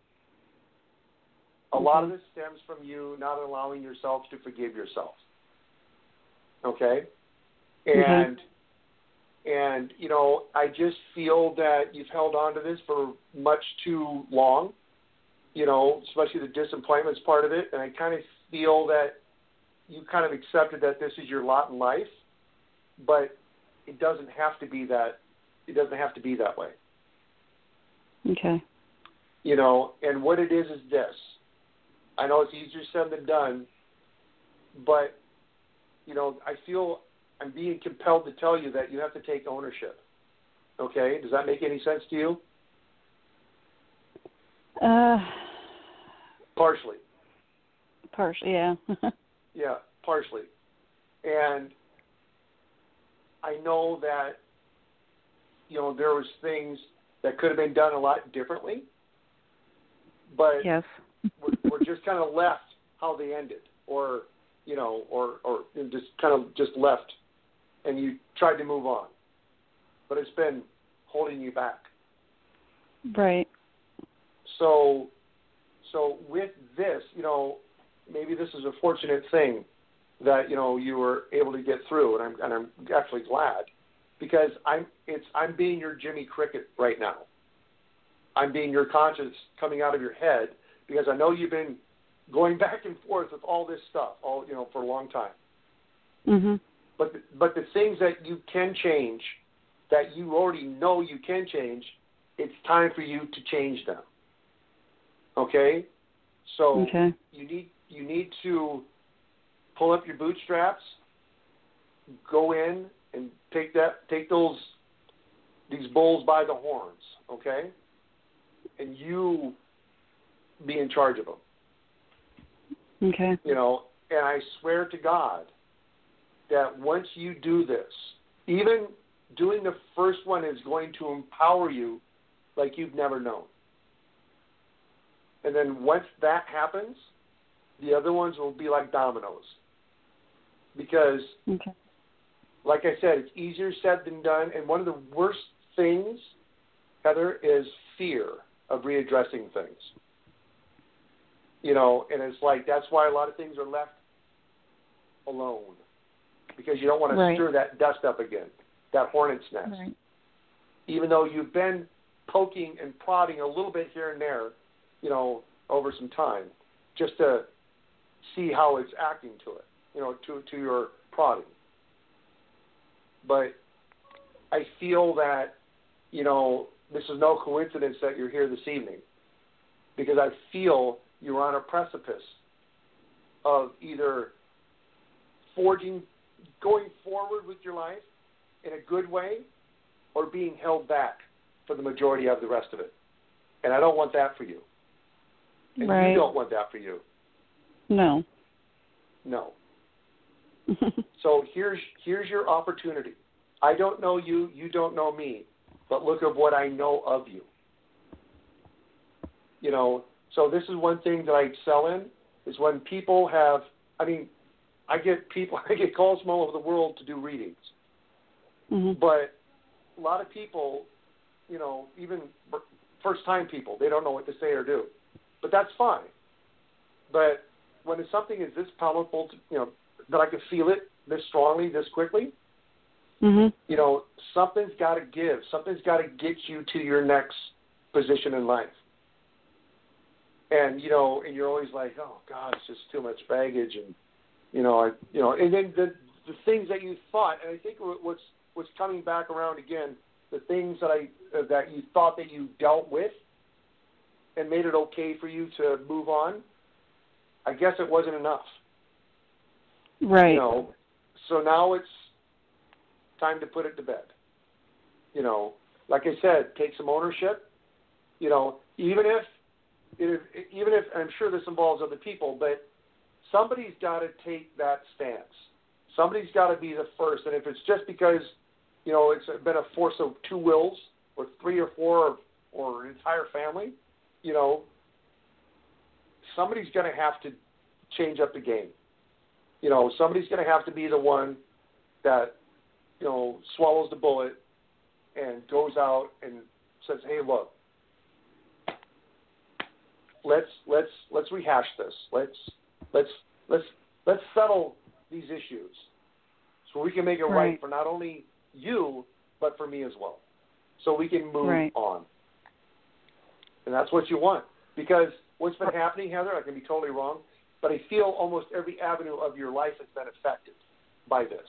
A mm-hmm. lot of this stems from you not allowing yourself to forgive yourself. Okay? And, mm-hmm. and you know, I just feel that you've held on to this for much too long, you know, especially the disappointments part of it. And I kind of feel that you kind of accepted that this is your lot in life, but it doesn't have to be that. It doesn't have to be that way. Okay. You know, and what it is is this. I know it's easier said than done, but, you know, I feel I'm being compelled to tell you that you have to take ownership. Okay? Does that make any sense to you? Uh, partially. Partially, yeah. Yeah, partially. And I know that, you know, there was things that could have been done a lot differently, but yes. we're, we're just kind of left how they ended, or, you know, or, or just kind of just left, and you tried to move on. But it's been holding you back. Right. So, so with this, you know, maybe this is a fortunate thing that, you know, you were able to get through, and I'm and I'm actually glad, because I'm it's I'm being your Jimmy Cricket right now. I'm being your conscience coming out of your head, because I know you've been going back and forth with all this stuff, all you know, for a long time. Mm-hmm. But the, but the things that you can change, that you already know you can change, it's time for you to change them. Okay? So okay. you need you need to pull up your bootstraps, go in and take that take those these bulls by the horns, okay? And you be in charge of them. Okay. You know, and I swear to God that once you do this, even doing the first one is going to empower you like you've never known. And then once that happens, the other ones will be like dominoes. Because, okay. like I said, it's easier said than done. And one of the worst things, Heather, is fear of readdressing things. You know, and it's like that's why a lot of things are left alone. Because you don't want right. to stir that dust up again, that hornet's nest. Right. Even though you've been poking and prodding a little bit here and there, you know, over some time, just to see how it's acting to it, you know, to to your prodding. But I feel that, you know, this is no coincidence that you're here this evening, because I feel you're on a precipice of either forging, going forward with your life in a good way, or being held back for the majority of the rest of it. And I don't want that for you. And right. you don't want that for you. No. No. So here's here's your opportunity. I don't know you, you don't know me, but look at what I know of you. You know, so this is one thing that I excel in, is when people have, I mean, I get people, I get calls from all over the world to do readings. Mm-hmm. But a lot of people, you know, even first-time people, they don't know what to say or do. But that's fine. But when it's something is this powerful, to, you know, that I can feel it this strongly, this quickly, mm-hmm. you know, something's got to give. Something's got to get you to your next position in life. And, you know, and you're always like, oh, God, it's just too much baggage. And, you know, I, you know, and then the, the things that you thought, and I think what's, what's coming back around again, the things that I, uh, that you thought that you dealt with and made it okay for you to move on, I guess it wasn't enough. Right. You know, so now it's time to put it to bed. You know, like I said, take some ownership. You know, even if, if even if I'm sure this involves other people, but somebody's got to take that stance. Somebody's got to be the first, and if it's just because, you know, it's been a force of two wills or three or four or, or an entire family, you know, somebody's going to have to change up the game. You know, somebody's going to have to be the one that, you know, swallows the bullet and goes out and says, "Hey, look, let's let's let's rehash this. Let's let's let's let's settle these issues so we can make it right, right for not only you but for me as well, so we can move right. on." And that's what you want, because what's been happening, Heather, I can be totally wrong, but I feel almost every avenue of your life has been affected by this.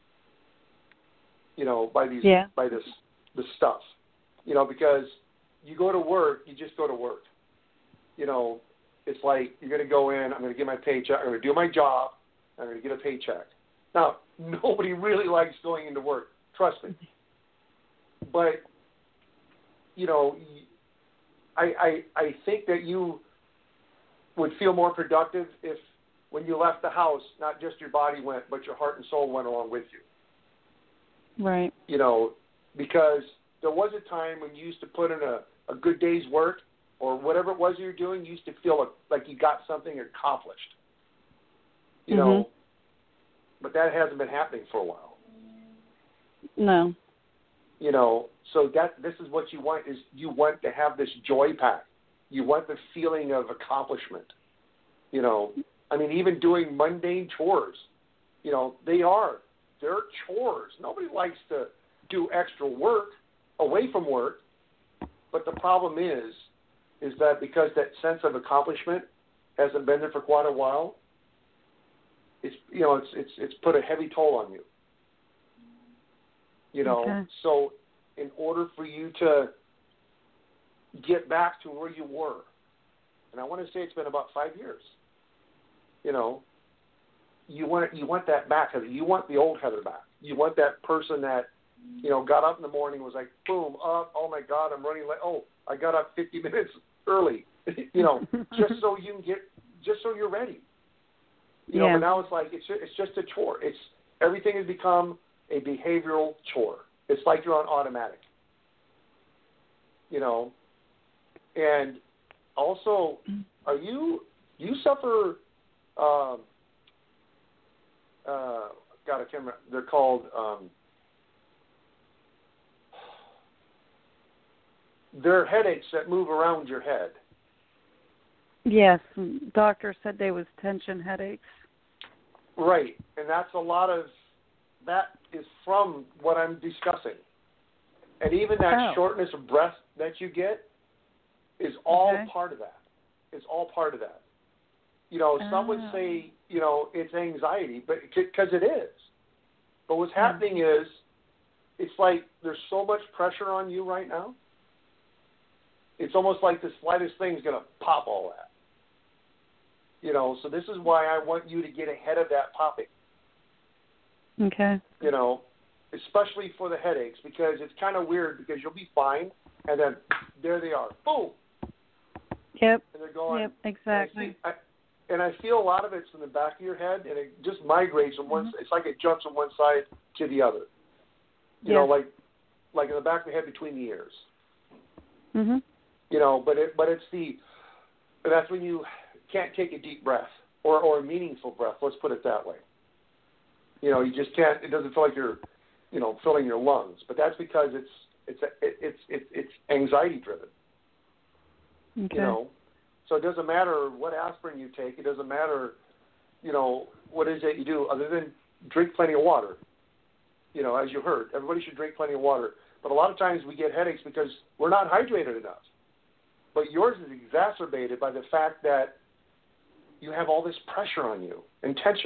You know, by these, yeah. by this, this stuff. You know, because you go to work, you just go to work. You know, it's like you're going to go in, I'm going to get my paycheck, I'm going to do my job, I'm going to get a paycheck. Now, nobody really likes going into work, trust me. But, you know, I, I, I think that you would feel more productive if, when you left the house, not just your body went, but your heart and soul went along with you. Right. You know, because there was a time when you used to put in a, a good day's work or whatever it was you were doing, you used to feel like you got something accomplished. You mm-hmm. know, but that hasn't been happening for a while. No. You know, so that this is what you want, is you want to have this joy pack. You want the feeling of accomplishment. You know, I mean, even doing mundane chores, you know, they are. They're chores. Nobody likes to do extra work away from work. But the problem is, is that because that sense of accomplishment hasn't been there for quite a while, it's, you know, it's it's it's put a heavy toll on you. You know, okay. So in order for you to get back to where you were, and I want to say it's been about five years, you know, you want you want that back, Heather. You want the old Heather back. You want that person that, you know, got up in the morning, was like, boom, up, oh my God, I'm running late. Oh, I got up fifty minutes early, you know, just so you can get, just so you're ready. You yeah. know, but now it's like, it's it's just a chore. It's, everything has become a behavioral chore. It's like you're on automatic. You know, and also, are you, do you suffer, um, uh, God, I can't remember, they're called, um, they're headaches that move around your head. Yes, doctor said there was tension headaches. Right, and that's a lot of, that is from what I'm discussing. And even that oh. shortness of breath that you get is all okay. part of that. It's all part of that. You know, oh. some would say, you know, it's anxiety, but because it is. But what's happening mm. is, it's like there's so much pressure on you right now. It's almost like the slightest thing is going to pop all that. You know, so this is why I want you to get ahead of that popping. Okay. You know, especially for the headaches, because it's kind of weird, because you'll be fine, and then there they are. Boom. Yep. And they're going. Yep, exactly. And I, see, I, and I feel a lot of it's in the back of your head, and it just migrates from one. Mm-hmm. It's like it jumps from one side to the other. You yes. know, like like in the back of the head between the ears. Mhm. You know, but it but it's the that's when you can't take a deep breath or or a meaningful breath. Let's put it that way. You know, you just can't. It doesn't feel like you're, you know, filling your lungs. But that's because it's it's it's it's it's anxiety driven. Okay. You know, so it doesn't matter what aspirin you take. It doesn't matter, you know, what is it you do other than drink plenty of water. You know, as you heard, everybody should drink plenty of water. But a lot of times we get headaches because we're not hydrated enough. But yours is exacerbated by the fact that you have all this pressure on you and tension.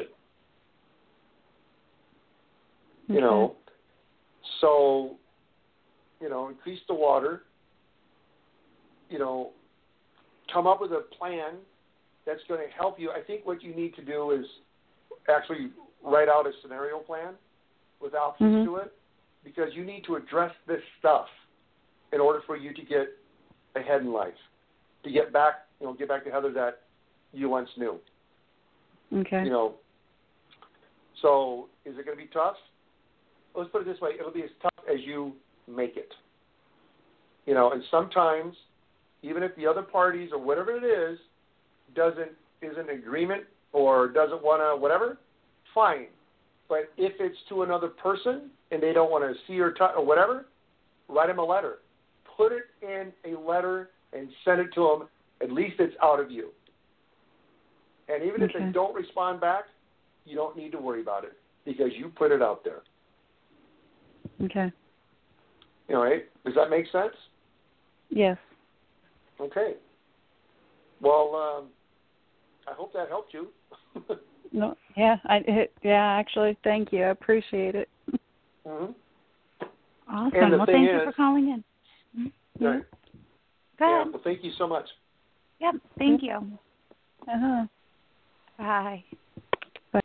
Okay. You know, so, you know, increase the water, you know, come up with a plan that's going to help you. I think what you need to do is actually write out a scenario plan with options mm-hmm. to it, because you need to address this stuff in order for you to get ahead in life, to get back, you know, get back to Heather that you once knew. Okay. You know, so is it going to be tough? Let's put it this way: it'll be as tough as you make it. You know, and sometimes, even if the other parties or whatever it is doesn't is in agreement or doesn't want to whatever, fine. But if it's to another person and they don't want to see or touch or whatever, write them a letter. Put it in a letter and send it to them. At least it's out of you. And even okay. if they don't respond back, you don't need to worry about it because you put it out there. Okay. You know, right? Does that make sense? Yes. Okay. Well, um, I hope that helped you. No. Yeah. I. It, yeah. Actually, thank you. I appreciate it. Mm-hmm. Awesome. Well, thank is, you for calling in. Mm-hmm. Right. Go yeah, ahead. well, thank you so much. Yep. Thank you. Uh-huh. Bye. Bye.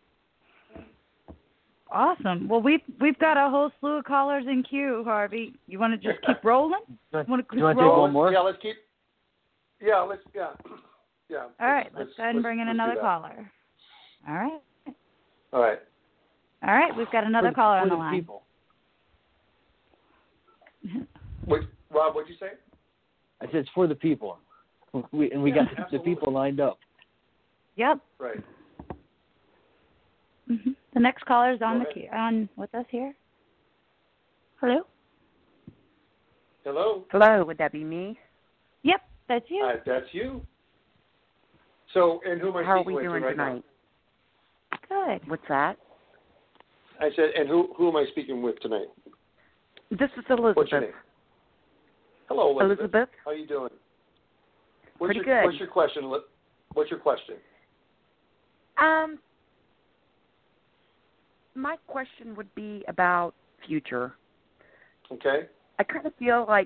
Awesome. Well, we've we've got a whole slew of callers in queue, Harvey. You want to just keep rolling? Do Want to you want to take rolling? one more? Yeah, let's keep. Yeah, let's. Yeah, yeah. All right. Let's, let's go ahead and bring in let's another caller. All right. All right. All right. We've got another for, caller for on the, the line. People. What, Rob, what'd you say? I said it's for the people. We, and we Yeah, got the, the absolutely. people lined up. Yep. Right. Mm-hmm. The next caller is on Go the ahead. queue, on with us here. Hello. Hello. Hello, would that be me? Yep, that's you. Uh, that's you. So, and who am I How are speaking we with doing right tonight? Good. What's that? now? I said, and who who am I speaking with tonight? This is Elizabeth. What's your name? Hello, Elizabeth. Elizabeth? How you doing? What's Pretty your, good. What's your question? Li- What's your question? Um, my question would be about future. Okay. I kind of feel like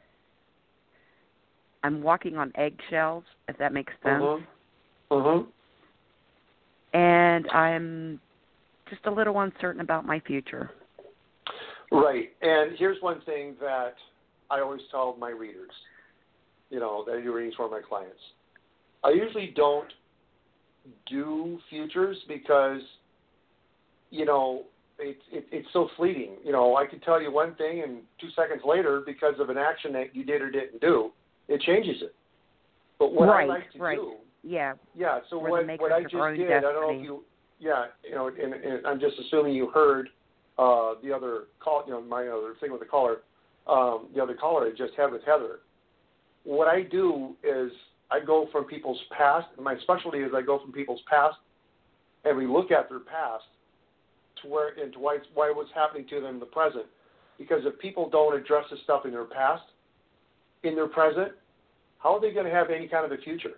I'm walking on eggshells, if that makes sense. Mm-hmm. Mm-hmm. And I'm just a little uncertain about my future. Right. And here's one thing that I always tell my readers, you know, that I do readings for my clients. I usually don't do futures because, you know, it's it, it's so fleeting. You know, I could tell you one thing and two seconds later, because of an action that you did or didn't do, it changes it. But what right, I like to right. do, Yeah. yeah. So We're what the makers what I of just our own did, I don't know destiny. if you, yeah, you know, and, and I'm just assuming you heard uh, the other call, you know, my other thing with the caller, um, the other caller I just had with Heather. What I do is I go from people's past. My specialty is I go from people's past, and we look at their past to where and to why it's, why what's happening to them in the present. Because if people don't address the stuff in their past, in their present, how are they going to have any kind of a future?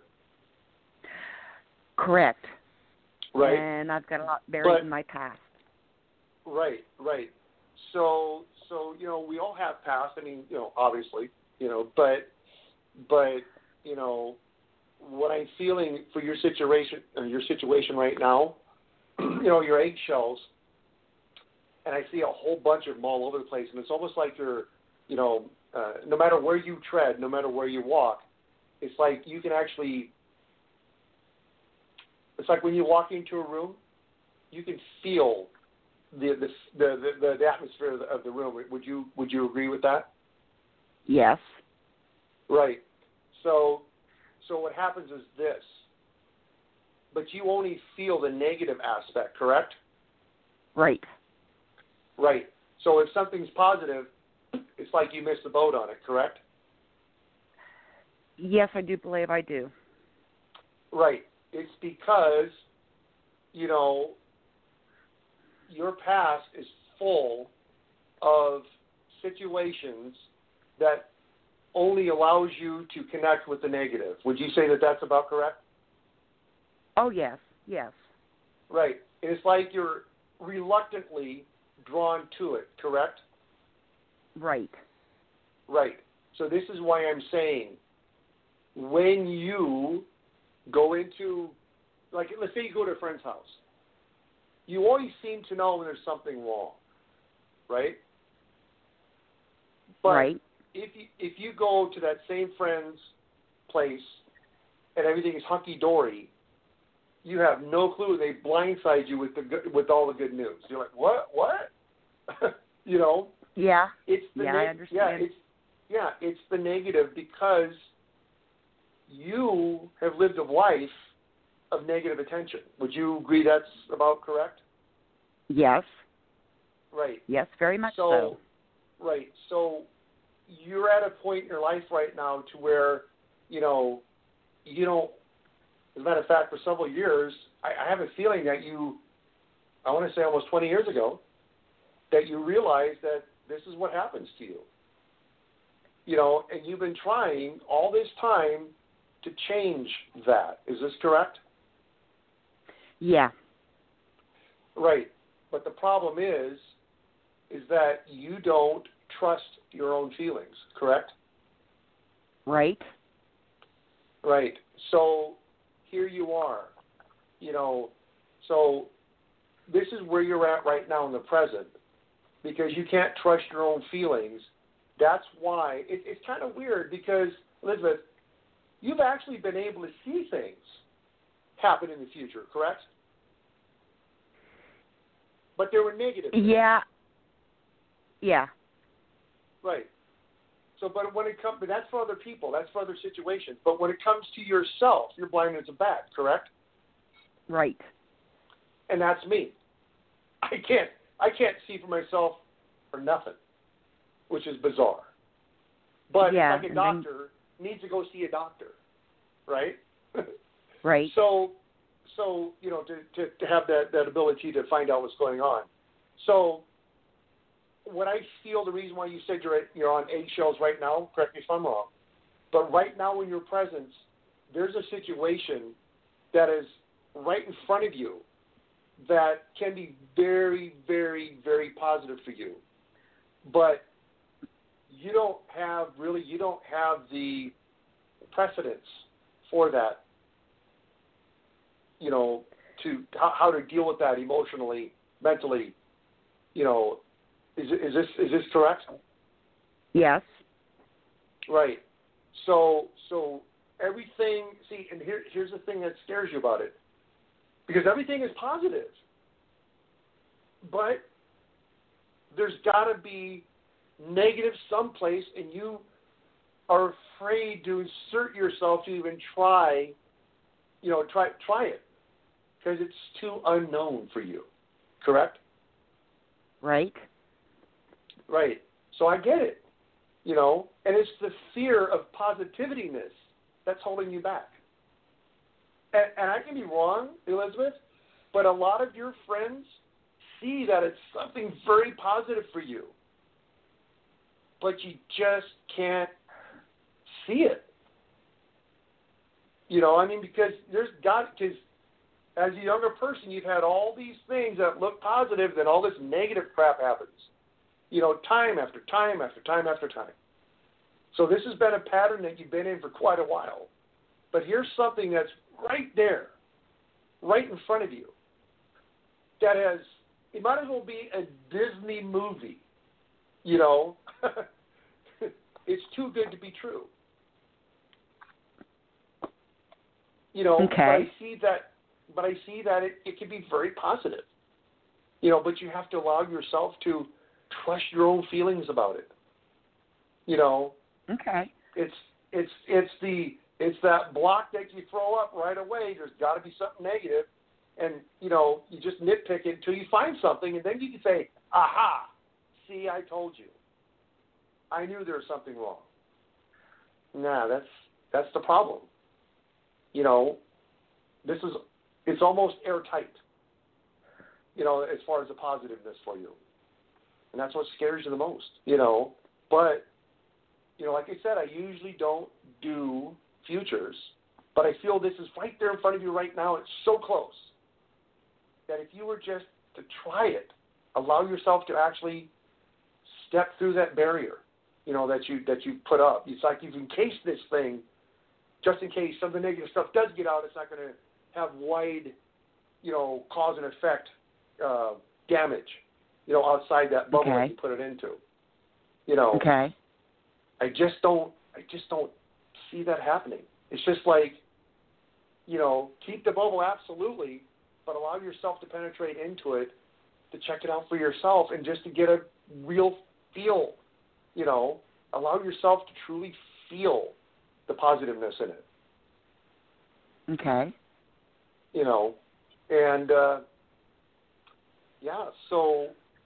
Correct. Right. And I've got a lot buried But- in my past. Right, right. So, so you know, we all have past. I mean, you know, obviously, you know, but, but, you know, what I'm feeling for your situation, uh, your situation right now, you know, your eggshells, and I see a whole bunch of them all over the place, and it's almost like you're, you know, uh, no matter where you tread, no matter where you walk, it's like you can actually. It's like when you walk into a room, you can feel the the the, the, the atmosphere of the, of the room. Would you would you agree with that? Yes. Right. So so what happens is this. But you only feel the negative aspect, correct? Right. Right. So if something's positive, it's like you missed the boat on it, correct? Yes, I do believe I do. Right. It's because, you know, your past is full of situations that only allows you to connect with the negative. Would you say that that's about correct? Oh, yes, yes. Right. It's like you're reluctantly drawn to it, correct? Right. Right. So this is why I'm saying when you go into, like, let's say you go to a friend's house, you always seem to know when there's something wrong, right? But right. if you, if you go to that same friend's place and everything is hunky-dory, you have no clue. They blindside you with the good, with all the good news. You're like, what? What? you know? Yeah. It's the yeah, neg- I understand. Yeah, it's yeah, it's the negative because you have lived a life of negative attention. Would you agree that's about correct? Yes. Right. Yes, very much so. so. Right. So you're at a point in your life right now to where, you know, you don't, as a matter of fact, for several years, I, I have a feeling that you, I want to say almost twenty years ago, that you realized that this is what happens to you. You know, and you've been trying all this time to change that. Is this correct? Yeah. Right. But the problem is, is that you don't trust your own feelings, correct? Right. Right. So here you are, you know, so this is where you're at right now in the present because you can't trust your own feelings. That's why it, it's kind of weird because, Elizabeth, you've actually been able to see things happen in the future, correct? But they were negative things. Yeah. Yeah. Right. So, but when it comes, but that's for other people, that's for other situations. But when it comes to yourself, you're blind as a bat, correct? Right. And that's me. I can't, I can't see for myself for nothing, which is bizarre. But yeah, like a doctor then, needs to go see a doctor, right? Right. So, so you know, to, to, to have that, that ability to find out what's going on. So, what I feel the reason why you said you're at, you're on eggshells right now, correct me if I'm wrong, but right now in your presence, there's a situation that is right in front of you that can be very, very, very positive for you. But you don't have really, you don't have the precedence for that, you know, to how, how to deal with that emotionally, mentally, you know. Is, is this is this correct? Yes. Right. So so everything. See, and here here's the thing that scares you about it, because everything is positive, but there's got to be negative someplace, and you are afraid to insert yourself to even try, you know, try try it, because it's too unknown for you. Correct? Right. Right. So I get it, you know, and it's the fear of positivityness that's holding you back. And, and I can be wrong, Elizabeth, but a lot of your friends see that it's something very positive for you, but you just can't see it. You know, I mean, because there's got, because as a younger person, you've had all these things that look positive, then all this negative crap happens. You know, time after time after time after time. So this has been a pattern that you've been in for quite a while. But here's something that's right there, right in front of you, that has, it might as well be a Disney movie, you know. It's too good to be true. You know, okay. but I see that, but I see that it, it can be very positive. You know, but you have to allow yourself to trust your own feelings about it. You know. Okay. It's it's it's the it's that block that you throw up right away. There's got to be something negative, and, you know, you just nitpick it until you find something, and then you can say, aha, see, I told you. I knew there was something wrong. Nah, that's that's the problem. You know, this is, it's almost airtight, you know, as far as the positiveness for you. And that's what scares you the most, you know. But, you know, like I said, I usually don't do futures, but I feel this is right there in front of you right now. It's so close that if you were just to try it, allow yourself to actually step through that barrier, you know, that you that you put up. It's like you've encased this thing just in case some of the negative stuff does get out. It's not going to have wide, you know, cause and effect uh, damage, you know, outside that bubble Okay. that you put it into. You know, Okay. I just don't, I just don't see that happening. It's just like, you know, keep the bubble absolutely, but allow yourself to penetrate into it, to check it out for yourself, and just to get a real feel. You know, allow yourself to truly feel the positiveness in it. Okay. You know, and uh, yeah, so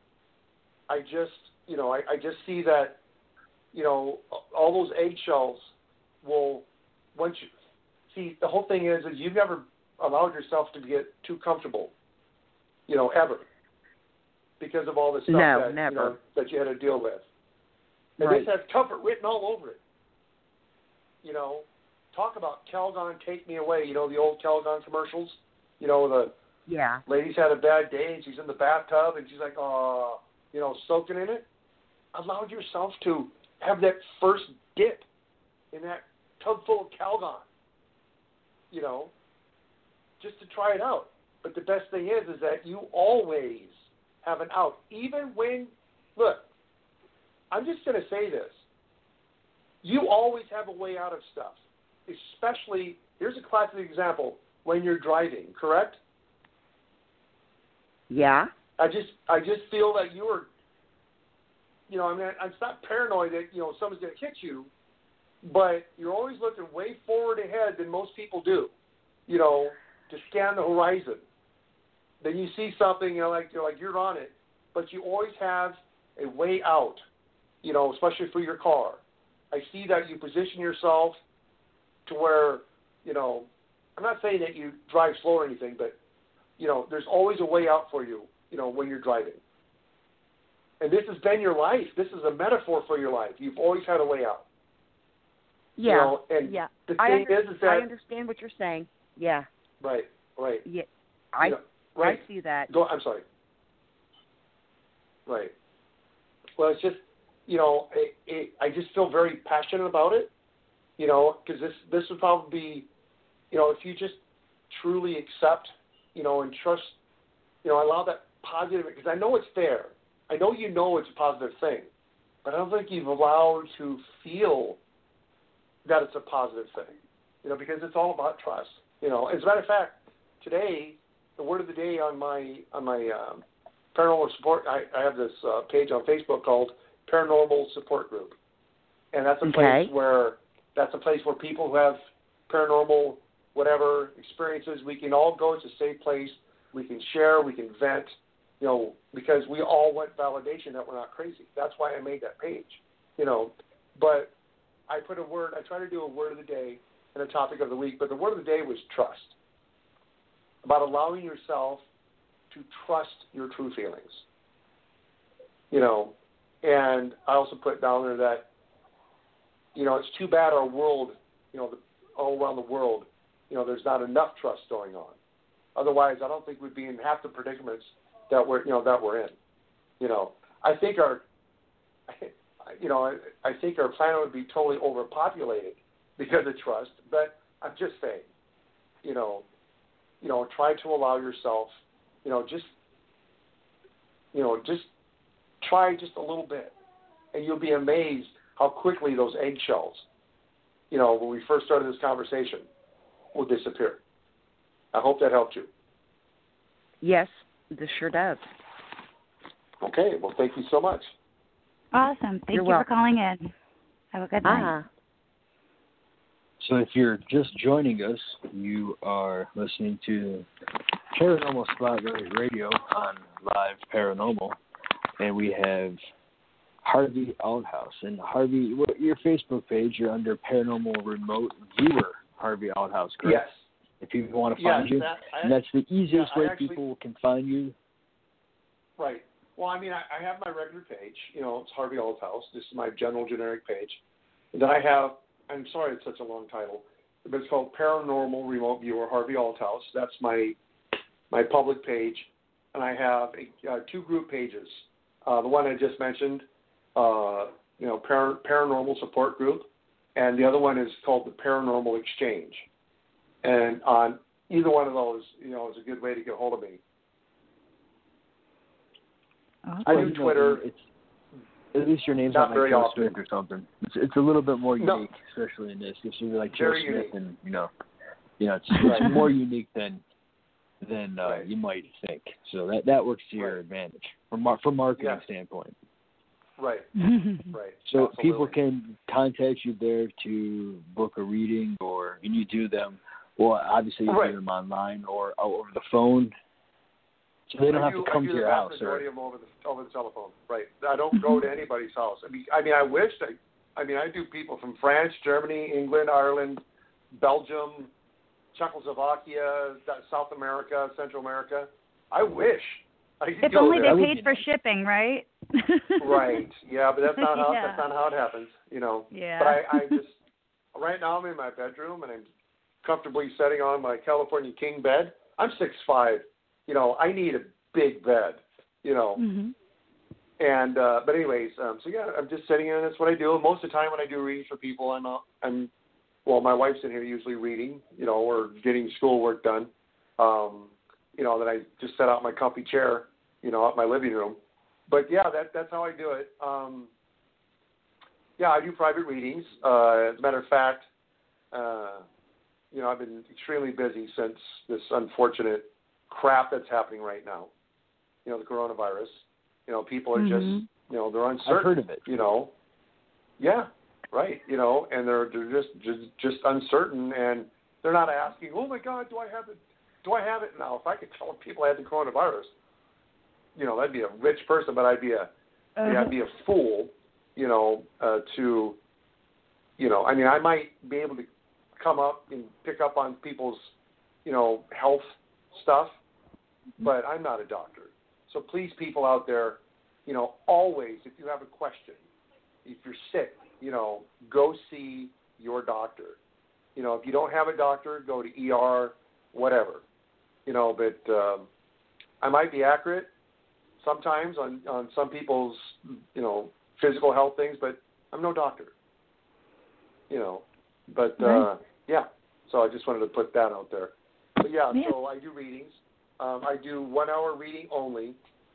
I just, you know, I, I just see that, you know, all those eggshells will, once you, see, the whole thing is, is you've never allowed yourself to get too comfortable, you know, ever, because of all the stuff No, that, never. You know, that you had to deal with. And Right. this has comfort written all over it. You know, talk about Calgon, take me away. You know, the old Calgon commercials. You know, the Yeah. lady's had a bad day and she's in the bathtub and she's like, oh, you know, soaking in it. Allow yourself to have that first dip in that tub full of Calgon. You know, just to try it out. But the best thing is, is that you always have an out. Even when, look, I'm just going to say this. You always have a way out of stuff. Especially, here's a classic example, when you're driving, correct? Yeah. I just I just feel that you're, you know, I mean, I'm not paranoid that, you know, someone's going to hit you, but you're always looking way forward ahead than most people do, you know, to scan the horizon. Then you see something, you know, like you're like you're on it, but you always have a way out, you know, especially for your car. I see that you position yourself to where, you know, I'm not saying that you drive slow or anything, but, you know, there's always a way out for you, you know, when you're driving. And this has been your life. This is a metaphor for your life. You've always had a way out. Yeah. You know, and yeah. the I, thing under- is, is that I understand what you're saying. Yeah. right, right. Yeah. I You know, right. I see that. Go. I'm sorry. Right. Well, it's just, you know, it, it, I just feel very passionate about it, you know, because this this would probably be, you know, if you just truly accept, you know, and trust, you know, allow that positive, because I know it's there. I know you know it's a positive thing, but I don't think you've allowed to feel that it's a positive thing, you know, because it's all about trust. You know, as a matter of fact, today, the word of the day on my on my um, paranormal support, I, I have this uh, page on Facebook called Paranormal Support Group, and that's a Okay. place where that's a place where people who have paranormal whatever experiences, we can all go. It's a safe place. We can share. We can vent. You know, because we all want validation that we're not crazy. That's why I made that page. You know, but I put a word. I try to do a word of the day and a topic of the week. But the word of the day was trust. About allowing yourself to trust your true feelings. You know, and I also put down there that, you know, it's too bad our world, you know, the, all around the world, you know, there's not enough trust going on. Otherwise, I don't think we'd be in half the predicaments that we're, you know, that we're in. You know, I think our, you know, I, I think our planet would be totally overpopulated because of trust. But I'm just saying, you know, you know, try to allow yourself, you know, just, you know, just try just a little bit, and you'll be amazed how quickly those eggshells, you know, when we first started this conversation, will disappear. I hope that helped you. Yes, this sure does. Okay, well, thank you so much. Awesome. Thank You're you welcome. for calling in. Have a good night. Ah. So if you're just joining us, you are listening to Paranormal Spotlight Radio on Live Paranormal, and we have Harvey Outhouse. And Harvey, what, your Facebook page, you're under Paranormal Remote Viewer Harvey Outhouse, correct? Yes. If people want to find yes, you, that, I, and that's the easiest yeah, way actually, people can find you. Right. Well, I mean, I, I have my regular page. You know, it's Harvey Outhouse. This is my general generic page. And then I have, I'm sorry it's such a long title, but it's called Paranormal Remote Viewer Harvey Outhouse. That's my my public page. And I have a, uh, two group pages. Uh, the one I just mentioned, uh, you know, par- Paranormal Support Group, and the other one is called the Paranormal Exchange. And on either one of those, you know, is a good way to get hold of me. Awesome. I do Twitter. It's, at least your name's Not not, very like Joe often. Smith or something. It's, it's a little bit more No. unique, especially in this. If you're like Very Joe Smith, unique. and you know, you know, it's, Right. it's more unique than than uh, Right. you might think. So that that works to your Right. advantage from mar- from marketing Yes. standpoint. Right. Right. So Absolutely. people can contact you there to book a reading, or and you do them. Well, obviously you Right. do them online or over the phone, so they don't I have do, to come I do to your the house. vast Or majority of them over the over the telephone. Right. I don't go to anybody's house. I mean, I mean, I wish. I, I mean, I do people from France, Germany, England, Ireland, Belgium, Czechoslovakia, South America, Central America. I wish. I could If go only there. they would paid be for nice. shipping, right? Right. Yeah, but that's not how Yeah. that's not how it happens. You know. Yeah. But I, I just right now I'm in my bedroom and I'm comfortably sitting on my California king bed. I'm six five. You know, I need a big bed. You know. Mhm. And uh, but anyways, um, so yeah, I'm just sitting here, and that's what I do. Most of the time when I do readings for people, I'm uh, I'm well, my wife's in here usually reading, you know, or getting schoolwork done. Um, you know, then I just set out my comfy chair, you know, out my living room. But yeah, that that's how I do it. Um, yeah, I do private readings. Uh, as a matter of fact, uh, you know, I've been extremely busy since this unfortunate crap that's happening right now. You know, the coronavirus. You know, people are just, Mhm. you know, they're uncertain. I've heard of it. You know, yeah, right. You know, and they're they're just just just uncertain, and they're not asking, oh my God, do I have it? Do I have it now? If I could tell people I had the coronavirus, you know, that'd be a rich person, but I'd be a Uh-huh. yeah, I'd be a fool, you know, uh, to, you know, I mean, I might be able to come up and pick up on people's, you know, health stuff, but I'm not a doctor. So please, people out there, you know, always, if you have a question, if you're sick, you know, go see your doctor. You know, if you don't have a doctor, go to E R, whatever. You know, but um, I might be accurate sometimes on, on some people's, you know, physical health things, but I'm no doctor. You know, but uh, Right. yeah. So I just wanted to put that out there. But yeah, Yeah. so I do readings. Um, I do one hour reading only,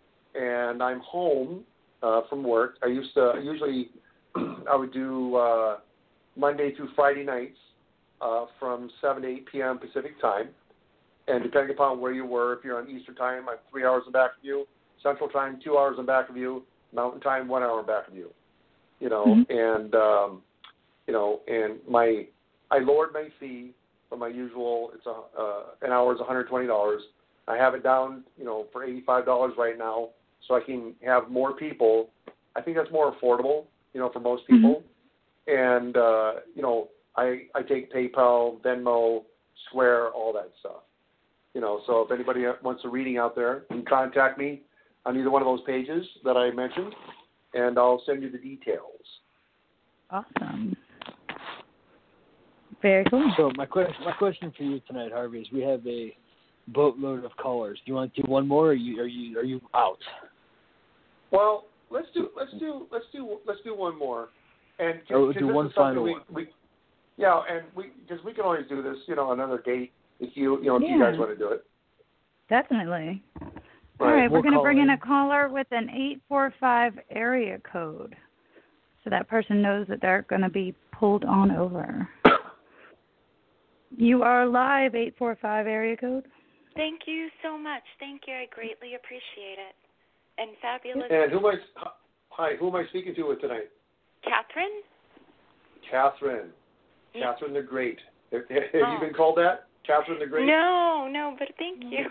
and I'm home uh, from work. I used to usually I would do uh, Monday through Friday nights uh, from seven to eight p.m. Pacific time, and depending upon where you were, if you're on Eastern time, I'm three hours in back of you. Central time, two hours in back of you. Mountain time, one hour in back of you. You know, Mhm. and um, you know, and my I lowered my fee from my usual. It's a uh, an hour is one hundred twenty dollars. I have it down, you know, for eighty-five dollars right now, so I can have more people. I think that's more affordable, you know, for most people. Mm-hmm. And uh, you know, I I take PayPal, Venmo, Square, all that stuff. You know, so if anybody wants a reading out there, you can contact me on either one of those pages that I mentioned, and I'll send you the details. Awesome. Very cool. So my question, my question for you tonight, Harvey, is we have a boatload of callers. Do you want to do one more, or are you are you are you out? Well, let's do let's do let's do let's do one more, and cause, Or we'll cause do this one is something final we, one. we yeah, and we because we can always do this, you know, another date if you you know if Yeah. you guys want to do it. Definitely. All Right. right, we're We'll going to call bring in in. a caller with an eight four five area code, so that person knows that they're going to be pulled on over. You are live, eight four five area code. Thank you so much. Thank you. I greatly appreciate it. And fabulous. And who am I? Hi, who am I speaking to with tonight? Catherine? Catherine. Yeah. Catherine the Great. Have, have Oh. you been called that? Catherine the Great? No, no, but thank you.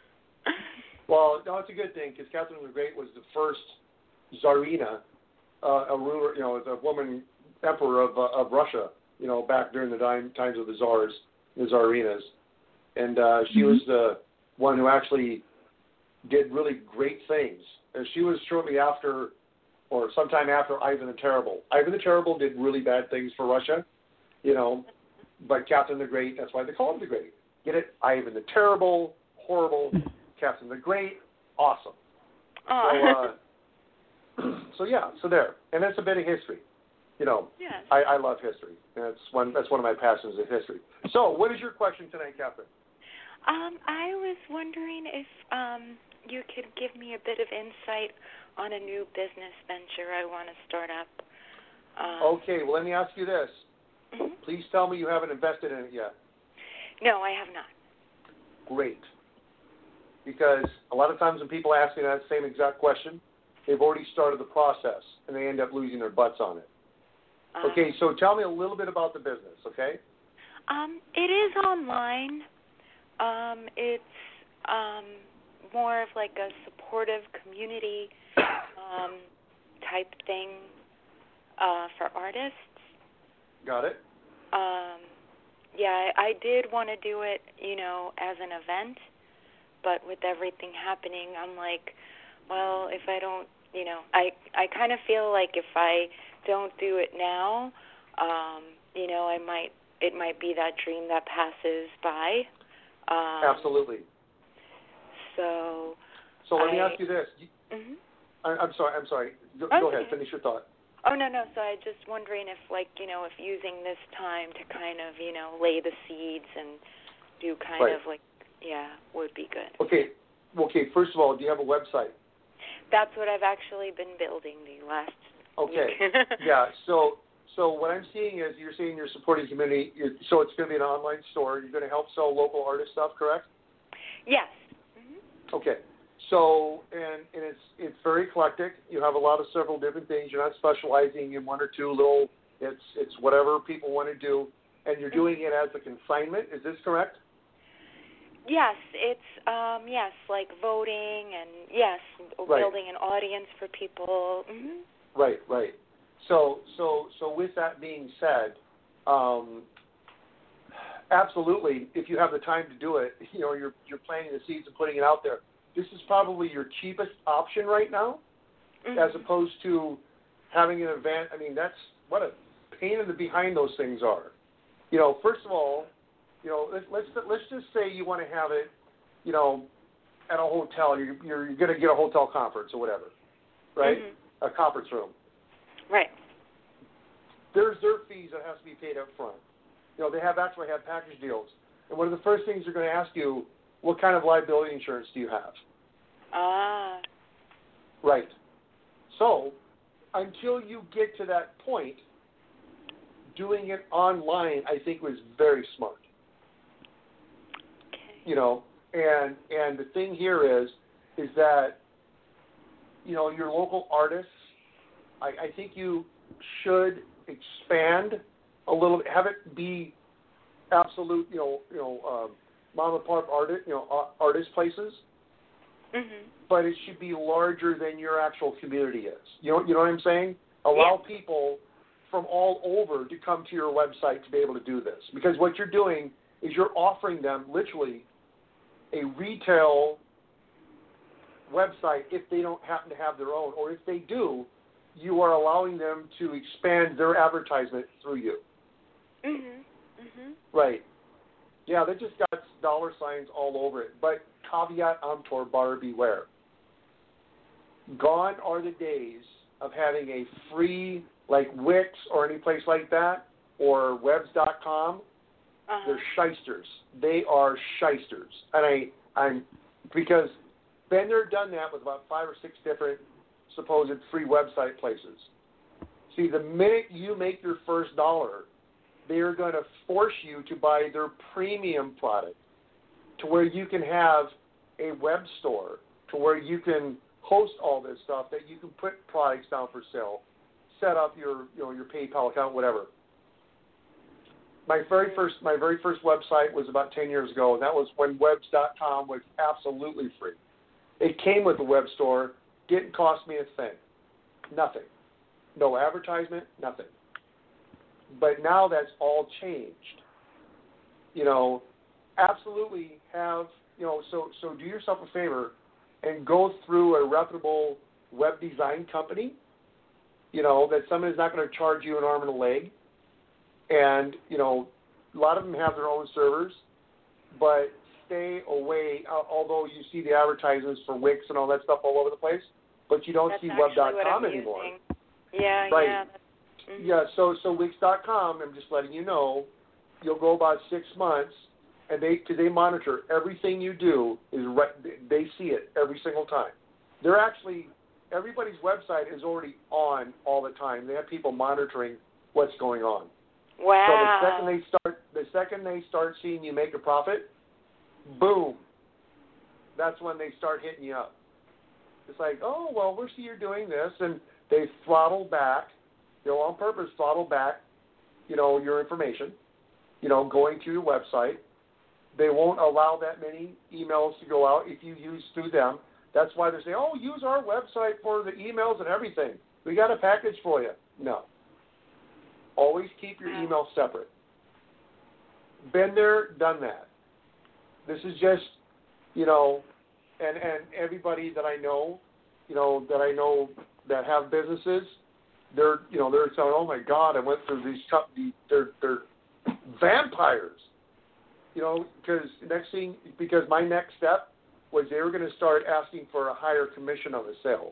Well, no, it's a good thing because Catherine the Great was the first Tsarina, uh, a ruler, you know, a woman emperor of uh, of Russia, you know, back during the time, times of the czars, the Tsarinas. And uh, she mm-hmm. was the one who actually did really great things. And she was shortly after, or sometime after, Ivan the Terrible. Ivan the Terrible did really bad things for Russia, you know, but Catherine the Great, that's why they call him the Great. Get it? Ivan the Terrible, horrible. Catherine the Great, awesome. Oh. So, uh, so yeah, so there. And that's a bit of history. You know, yes. I, I love history. That's one, that's one of my passions is history. So what is your question tonight, Catherine? Um, I was wondering if um, you could give me a bit of insight on a new business venture I want to start up. Um, okay, well, let me ask you this. Mm-hmm. Please tell me you haven't invested in it yet. No, I have not. Great. Because a lot of times when people ask me that same exact question, they've already started the process, and they end up losing their butts on it. Uh, okay, so tell me a little bit about the business, okay? Um, it is online. Um, it's um, more of like a supportive community um, type thing uh, for artists. Got it. Um, yeah, I, I did want to do it, you know, as an event, but with everything happening, I'm like, well, if I don't, you know, I I kind of feel like if I don't do it now, um, you know, I might it might be that dream that passes by. Um, Absolutely. So. So let I, me ask you this. Mm-hmm. I, I'm sorry. I'm sorry. Go, oh, go ahead. okay. Finish your thought. Oh no no. So I just wondering if like you know if using this time to kind of you know lay the seeds and do kind right. of like yeah would be good. Okay. Okay. First of all, do you have a website? That's what I've actually been building the last. Okay. week. yeah. So. So what I'm seeing is you're saying you're supporting community, you're, so it's going to be an online store. You're going to help sell local artist stuff, correct? Yes. Mm-hmm. Okay. So, and, and it's it's very eclectic. You have a lot of several different things. You're not specializing in one or two little, it's it's whatever people want to do. And you're doing it as a consignment. Is this correct? Yes, it's, um, yes, like voting and, yes, right. building an audience for people. Mm-hmm. Right, right. So, so, so with that being said, um, absolutely, if you have the time to do it, you know, you're you're planting the seeds and putting it out there. This is probably your cheapest option right now, mm-hmm. as opposed to having an event. I mean, that's what a pain in the behind those things are. You know, first of all, you know, let's let's, let's just say you want to have it, you know, at a hotel. You're you're, you're going to get a hotel conference or whatever, right? Mm-hmm. A conference room. Right. There's their fees that has to be paid up front. You know, they have actually have package deals. And one of the first things they're going to ask you, what kind of liability insurance do you have? Ah. Right. So, until you get to that point, doing it online, I think, was very smart. Okay. You know, and and the thing here is, is that, you know, your local artists, I, I think you should expand a little, have it be absolute, you know, you know, um, mom and pop artist, you know, artist places. Mm-hmm. But it should be larger than your actual community is. You know, you know what I'm saying? Allow yeah. people from all over to come to your website to be able to do this, because what you're doing is you're offering them literally a retail website if they don't happen to have their own, or if they do, you are allowing them to expand their advertisement through you. Mhm. Mhm. Right. Yeah, they just got dollar signs all over it. But caveat emptor, buyer beware. Gone are the days of having a free, like Wix or any place like that, or webs dot com. Uh-huh. They're shysters. They are shysters. And I, I'm, because been there, done that with about five or six different supposed free website places. See, the minute you make your first dollar, they're going to force you to buy their premium product, to where you can have a web store, to where you can host all this stuff, that you can put products down for sale, set up your, you know, your PayPal account, whatever. my very first my very first website was about ten years ago, and that was when webs dot com was absolutely free. It came with the web store, didn't cost me a thing, nothing, no advertisement, nothing. But now that's all changed. You know, absolutely have you know. So so do yourself a favor and go through a reputable web design company. You know that somebody's not going to charge you an arm and a leg. And, you know, a lot of them have their own servers, but stay away, although you see the advertisements for Wix and all that stuff all over the place, but you don't That's see web dot com what I'm anymore. using. Yeah, right. yeah. Mm-hmm. Yeah, so so Wix dot com, I'm just letting you know, you'll go about six months, and they, cause they monitor everything you do, is right, they see it every single time. They're actually, everybody's website is already on all the time. They have people monitoring what's going on. Wow. So the second they start, the second they start seeing you make a profit, boom, that's when they start hitting you up. It's like, oh well, we see you're doing this, and they throttle back. They'll on purpose throttle back, you know, your information, you know, going to your website. They won't allow that many emails to go out if you use through them. That's why they say, oh, use our website for the emails and everything. We got a package for you. No. Always keep your email separate. Been there, done that. This is just, you know, and, and everybody that I know, you know, that I know that have businesses, they're, you know, they're saying, oh my God, I went through these tough, they're, they're vampires. You know, because next thing, because my next step was they were going to start asking for a higher commission on the sales.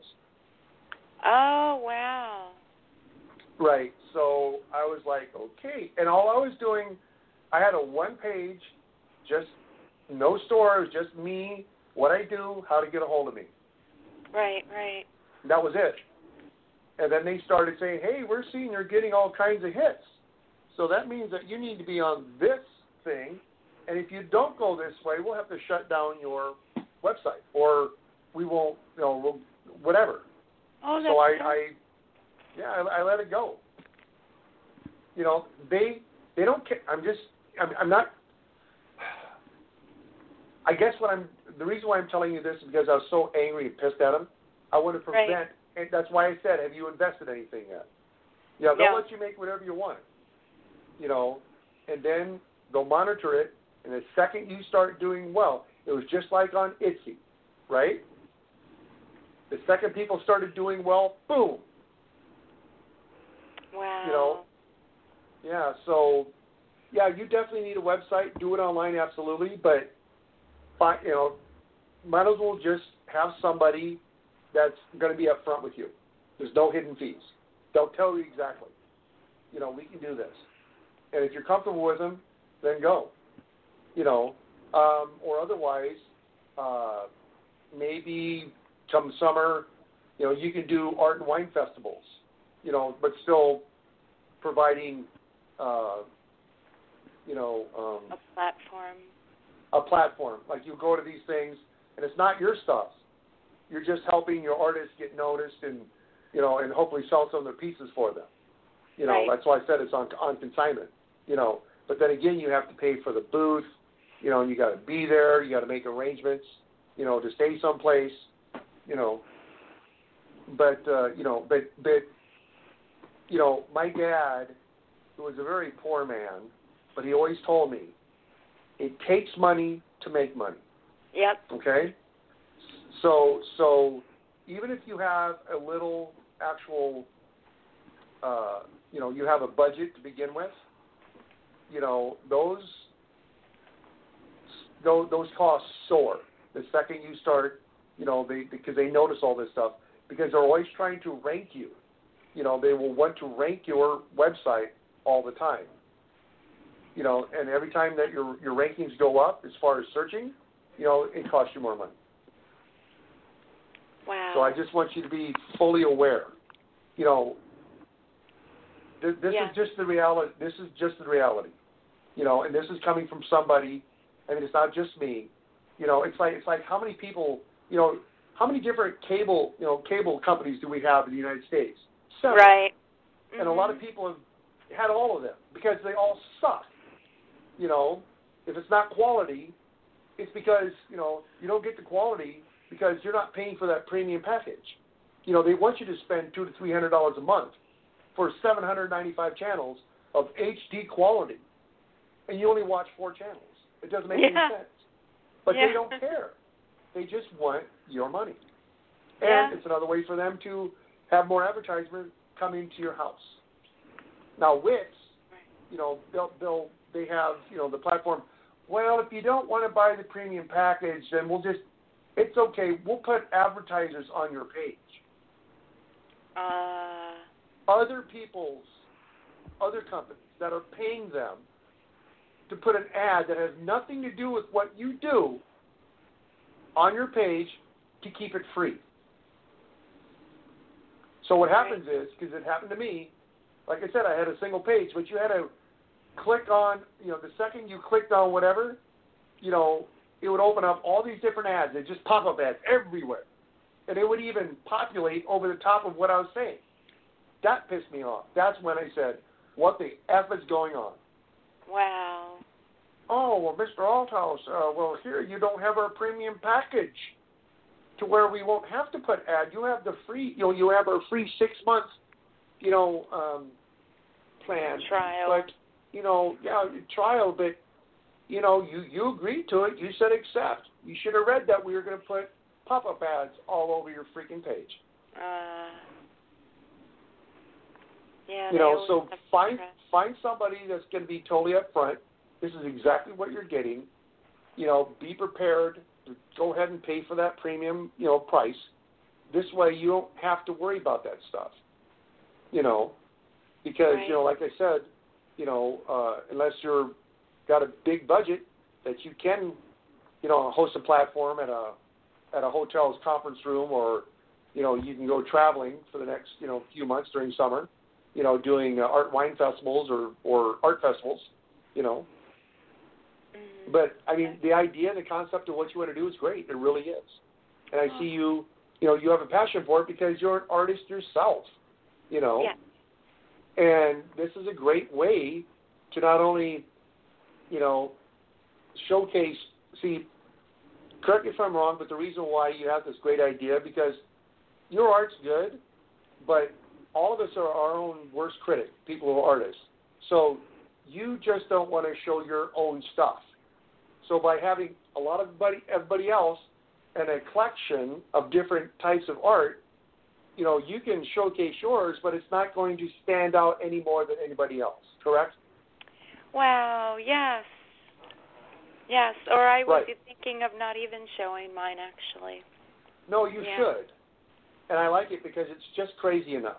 Oh, wow. Right. So I was like, okay. And all I was doing, I had a one page, just no store. It was just me, what I do, how to get a hold of me. Right, right. And that was it. And then they started saying, hey, we're seeing you're getting all kinds of hits. So that means that you need to be on this thing. And if you don't go this way, we'll have to shut down your website, or we won't, you know, we'll, whatever. Oh, that's so I, cool. I yeah, I, I let it go. You know, they they don't care. I'm just, I'm, I'm not. I guess what I'm, the reason why I'm telling you this is because I was so angry and pissed at them. I want to prevent, right. And that's why I said, have you invested anything yet? Yeah, they'll yeah. let you make whatever you want. You know, and then they'll monitor it. And the second you start doing well, it was just like on Etsy, right? The second people started doing well, boom. Wow. You know, yeah. So, yeah, you definitely need a website. Do it online, absolutely. But, you know, might as well just have somebody that's going to be upfront with you. There's no hidden fees. They'll tell you exactly. You know, we can do this. And if you're comfortable with them, then go. You know, um, or otherwise, uh, maybe come summer, you know, you can do art and wine festivals, you know, but still providing, uh, you know, um, a platform. A platform. Like you go to these things, and it's not your stuff. You're just helping your artists get noticed and, you know, and hopefully sell some of their pieces for them. You know, right. That's why I said it's on on consignment, you know. But then again, you have to pay for the booth. You know, you got to be there. You got to make arrangements, you know, to stay someplace, you know. But, uh, you know, but, but, you know, my dad, who was a very poor man, but he always told me, it takes money to make money. Yep. Okay? So, so even if you have a little actual, uh, you know, you have a budget to begin with, you know, those, those those costs soar the second you start, you know, they because they notice all this stuff, because they're always trying to rank you. You know, they will want to rank your website all the time. You know, and every time that your your rankings go up as far as searching, you know, it costs you more money. Wow. So I just want you to be fully aware. You know, th- this yeah. is just the reality. This is just the reality. You know, and this is coming from somebody. I mean, it's not just me. You know, it's like it's like how many people. You know, how many different cable you know cable companies do we have in the United States? Several. Right. And mm-hmm. a lot of people have had all of them because they all suck. you know, if it's not quality, it's because, you know, you don't get the quality because you're not paying for that premium package. You know, they want you to spend two to three hundred dollars a month for seven hundred ninety-five channels of H D quality, and you only watch four channels. It doesn't make yeah. any sense. But yeah. they don't care. They just want your money. And yeah. it's another way for them to have more advertisement coming to your house. Now, Wix, you know, they'll, they'll they have, you know, the platform. Well, if you don't want to buy the premium package, then we'll just, it's okay. We'll put advertisers on your page. Uh, other people's, other companies that are paying them to put an ad that has nothing to do with what you do on your page to keep it free. So what happens is, because it happened to me, like I said, I had a single page, but you had to click on, you know, the second you clicked on whatever, you know, it would open up all these different ads. They just pop-up ads everywhere. And it would even populate over the top of what I was saying. That pissed me off. That's when I said, what the F is going on? Wow. Oh, well, Mister Althouse, uh, well, here you don't have our premium package to where we won't have to put ad. You have the free, you know, you have our free six months, you know, um, plan. Trial. But, you know, yeah, trial, but, you know, you, you agreed to it. You said accept. You should have read that we were going to put pop-up ads all over your freaking page. Uh, yeah. You know, so have find stress. find somebody that's going to be totally upfront. This is exactly what you're getting. You know, be prepared to go ahead and pay for that premium, you know, price. This way you don't have to worry about that stuff. You know, because, right. you know, like I said, you know, uh, unless you're got a big budget that you can, you know, host a platform at a at a hotel's conference room, or, you know, you can go traveling for the next, you know, few months during summer, you know, doing uh, art wine festivals or, or art festivals, you know. Mm-hmm. But, I mean, the idea, the concept of what you want to do is great. It really is. And I oh. see you, you know, you have a passion for it because you're an artist yourself, you know. Yeah. And this is a great way to not only, you know, showcase, see, correct me if I'm wrong, but the reason why you have this great idea, because your art's good, but all of us are our own worst critic, people who are artists. So you just don't want to show your own stuff. So by having a lot of everybody, everybody else and a collection of different types of art, you know, you can showcase yours, but it's not going to stand out any more than anybody else, correct? Wow, yes. Yes, or I was right. thinking of not even showing mine, actually. No, you yeah. should. And I like it because it's just crazy enough.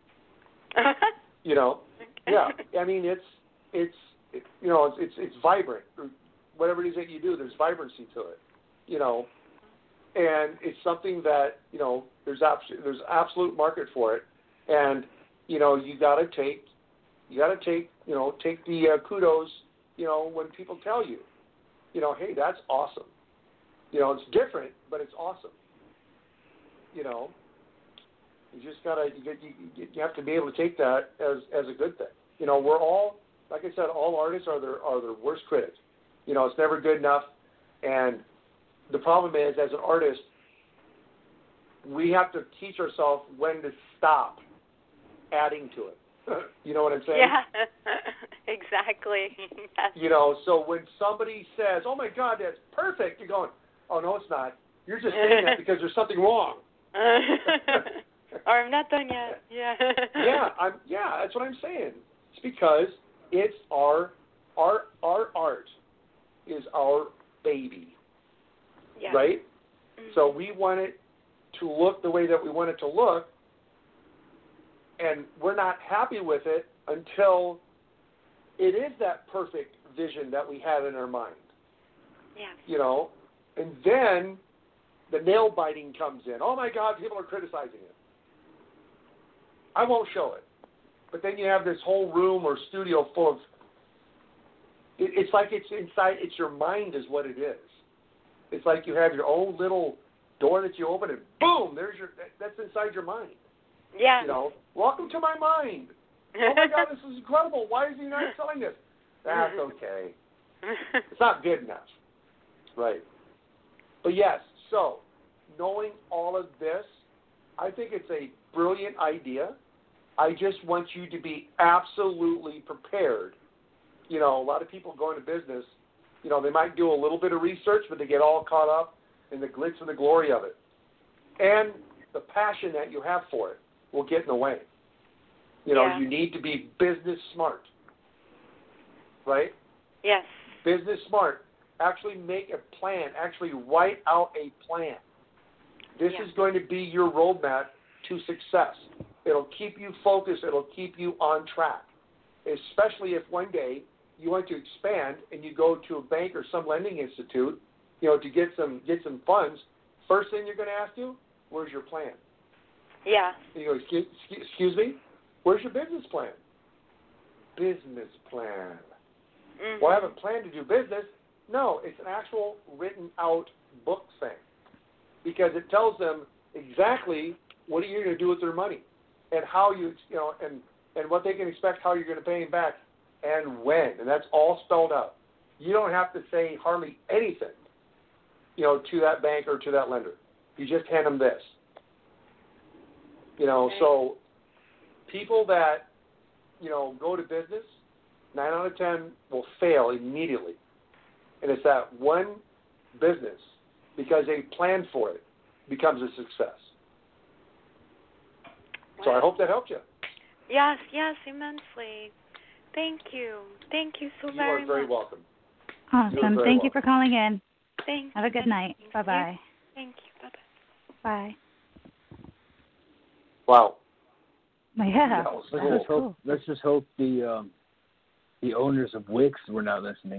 You know? Yeah. I mean, it's, it's it, you know, it's, it's it's vibrant. Whatever it is that you do, there's vibrancy to it, you know. And it's something that, you know, there's abs- there's absolute market for it. And, you know, you got to take, you got to take, you know, take the uh, kudos, you know, when people tell you, you know, hey, that's awesome. You know, it's different, but it's awesome. You know, you just gotta, you, get, you, you have to be able to take that as as a good thing. You know, we're all, like I said, all artists are their are their worst critics. You know, it's never good enough. And the problem is, as an artist, we have to teach ourselves when to stop adding to it. You know what I'm saying? Yeah, exactly. Yes. You know, so when somebody says, oh, my God, that's perfect, you're going, oh, no, it's not. You're just saying that because there's something wrong. Or I'm not done yet. Yeah. yeah, I'm, yeah, that's what I'm saying. It's because it's our, our, our art is our baby, yeah. right? Mm-hmm. So we want it to look the way that we want it to look, and we're not happy with it until it is that perfect vision that we had in our mind. Yeah. You know, and then the nail biting comes in. Oh my God, people are criticizing it. I won't show it. But then you have this whole room or studio full of, it, it's like it's inside, it's your mind is what it is. It's like you have your own little door that you open and boom, there's your, that's inside your mind. Yeah. You know, welcome to my mind. Oh my God, this is incredible. Why is he not selling this? That's okay. It's not good enough. Right. But yes, so knowing all of this, I think it's a brilliant idea. I just want you to be absolutely prepared. You know, a lot of people go into business, you know, they might do a little bit of research, but they get all caught up in the glitz and the glory of it. And the passion that you have for it will get in the way. You know, yeah. you need to be business smart. Right? Yes. Business smart. Actually make a plan. Actually write out a plan. This yeah. is going to be your roadmap to success. It'll keep you focused. It'll keep you on track. Especially if one day you want to expand and you go to a bank or some lending institute, you know, to get some get some funds. First thing you're going to ask you, where's your plan? Yeah. And you go, excuse, excuse me, where's your business plan? Business plan. Mm-hmm. Well, I have a plan to do business. No, it's an actual written out book thing because it tells them exactly what are you going to do with their money and how you, you know, and, and what they can expect, how you're going to pay them back and when. And that's all spelled out. You don't have to say hardly anything, you know, to that bank or to that lender. You just hand them this. You know, okay. So people that, you know, go to business, nine out of ten will fail immediately. And it's that one business, because they planned for it, becomes a success. Wow. So I hope that helped you. Yes, yes, immensely. Thank you. Thank you so you very much. You are very welcome. Awesome. Thank Thank you for calling in. Thank Have a good night. you. Bye-bye. Thank you. Bye-bye. Bye. Wow. Yeah. That was That Let's was just hope. cool. Let's just hope the um, the owners of Wix were not listening.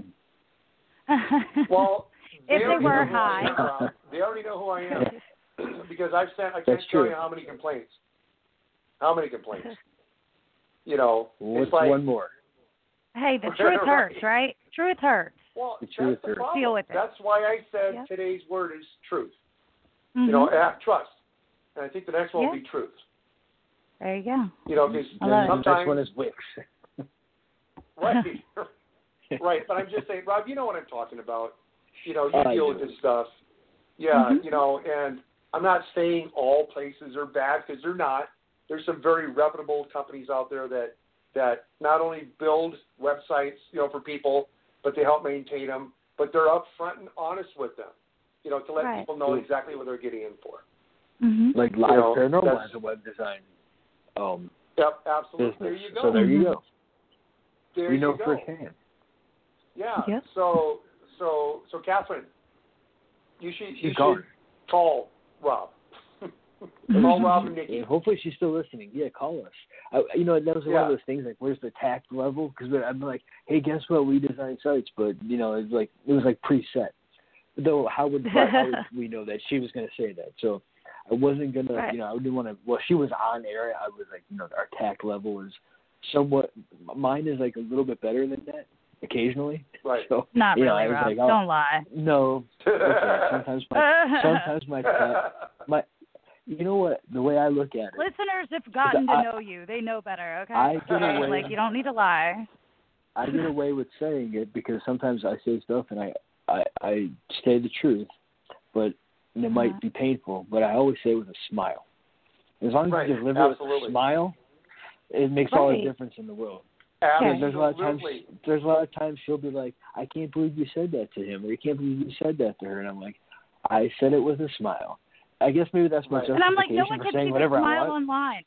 Well, if they already were know who I high. am, Rob. They already know who I am because I've sent. I can't That's tell true. you how many complaints. How many complaints? You know, What's it's like one more? Hey, the truth hurts, right? Truth hurts. well, The that's truth the hurts. problem. Deal with it. That's why I said Yep. today's word is truth. Mm-hmm. You know, have trust, and I think the next one Yeah. will be truth. There you go. You know, because I love it. The next sometimes one is Wix. right, right. But I'm just saying, Rob, you know what I'm talking about. You know, you I deal do. with this stuff. Yeah, Mhm. you know, and I'm not saying all places are bad because they're not. There's some very reputable companies out there that that not only build websites, you know, for people, but they help maintain them. But they're upfront and honest with them, you know, to let Right. people know exactly what they're getting in for. Mhm. Like Live You know, Paranormal that's- has a web design um, Yep, absolutely. business. There you go. So there you Mhm. go. There we you know go. firsthand. Yeah. Yep. So so so Catherine, you should you She's should gone. call Rob. Call Rob and Yeah, Nikki. hopefully she's still listening. Yeah, call us. I, you know, that was one Yeah. of those things. Like, where's the tact level? Because I'm like, hey, guess what? We design sites, but you know, it's like it was like preset. Though, how would how would we know that she was going to say that? So I wasn't gonna, Right. you know, I didn't want to. Well, she was on air. I was like, you know, our tact level is somewhat. Mine is like a little bit better than that occasionally. Right. So Not you know, really, I was Rob. like, oh, Don't lie. no. Okay. Sometimes my sometimes my tact, my. You know what? The way I look at it, Listeners have gotten to I- know you. They know better, okay? I get away- Like, you don't need to lie. I get away with saying it because sometimes I say stuff and I, I, I say the truth, but and it might Uh-huh. be painful, but I always say it with a smile. As long as Right, you deliver it with absolutely. a smile, it makes all the Right. difference in the world. Absolutely. There's a lot of times there's a lot of times she'll be like, I can't believe you said that to him, or you can't believe you said that to her, and I'm like, I said it with a smile. I guess maybe that's my Right. And I'm like, no justification one for can saying see the whatever I smile want. online.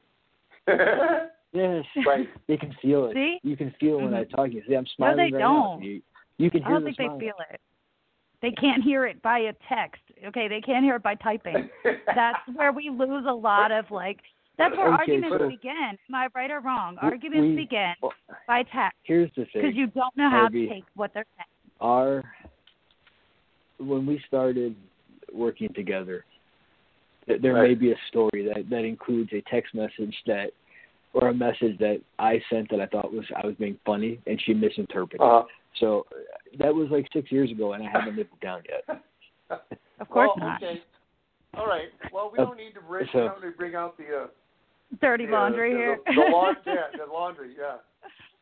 Yes, Right. they can feel it. See? You can feel it when I Mhm. talk. You see, I'm No, smiling they right don't. now. You, you can I hear don't the think smile. they feel it. They can't hear it by a text. Okay, they can't hear it by typing. That's where we lose a lot of, like, that's where Okay, arguments so- begin. Am I right or wrong? We- Arguments we- begin well, by text Here's the thing. because you don't know how Harvey, to take what they're saying. Our when we started working together, th- there Right. may be a story that, that includes a text message that, or a message that I sent that I thought was I was being funny, and she misinterpreted. Uh-huh. So uh, that was like six years ago, and I haven't lived it down yet. Of course well, not. Okay. All right. Well, we Uh, don't need to bring, so- we don't need to bring out the uh, Dirty the, uh, laundry the, here. The, the, laundry, yeah, the laundry, yeah.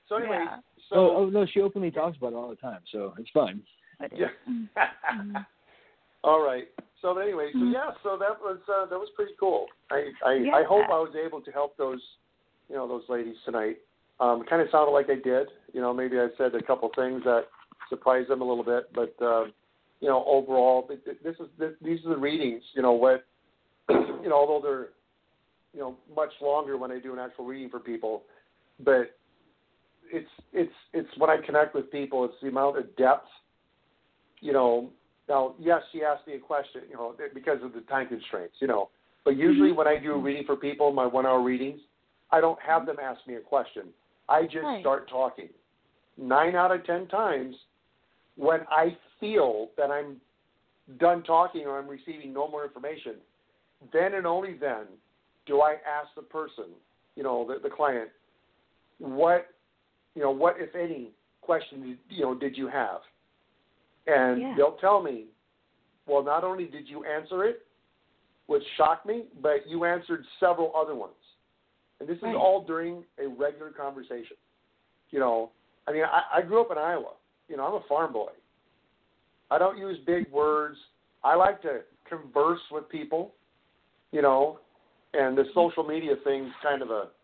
So anyway, Yeah. so oh, oh no, she openly talks about it all the time, so it's fine. yeah. Mm-hmm. All right. So anyway, so Mhm. yeah, so that was uh, that was pretty cool. I I, Yeah. I hope I was able to help those, you know, those ladies tonight. Um, it kind of sounded like I did. You know, maybe I said a couple things that surprised them a little bit, but uh, you know, overall, this is this, these are the readings. You know what? You know, although they're you know much longer when I do an actual reading for people, but it's it's it's when I connect with people, it's the amount of depth. You know, now yes, she asked me a question, you know, because of the time constraints, you know. But usually Mm-hmm. when I do a reading for people, my one-hour readings, I don't have them ask me a question. I just Right. start talking. Nine out of ten times, when I feel that I'm done talking or I'm receiving no more information, then and only then do I ask the person, you know, the, the client, what, you know, what if any question did, you know did you have? And Yeah. they'll tell me, well, not only did you answer it, which shocked me, but you answered several other ones. And this is Right. all during a regular conversation. You know, I mean, I, I grew up in Iowa. You know, I'm a farm boy. I don't use big words. I like to converse with people, you know, and the social media thing's kind of a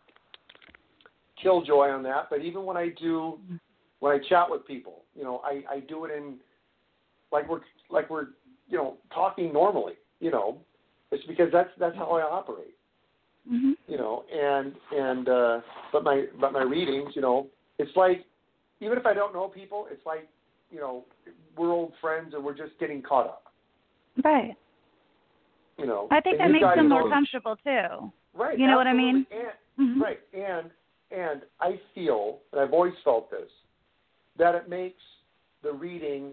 killjoy on that. But even when I do, when I chat with people, you know, I, I do it in like we're like we're you know talking normally. You know, it's because that's that's how I operate. Mm-hmm. You know, and and uh, but my but my readings, you know, it's like even if I don't know people, it's like you know we're old friends and we're just getting caught up. Right. You know, I think and that you makes guys them more know- comfortable too. Right. You know what I mean? absolutely. And, Mhm. Right, and and I feel, and I've always felt this, that it makes the reading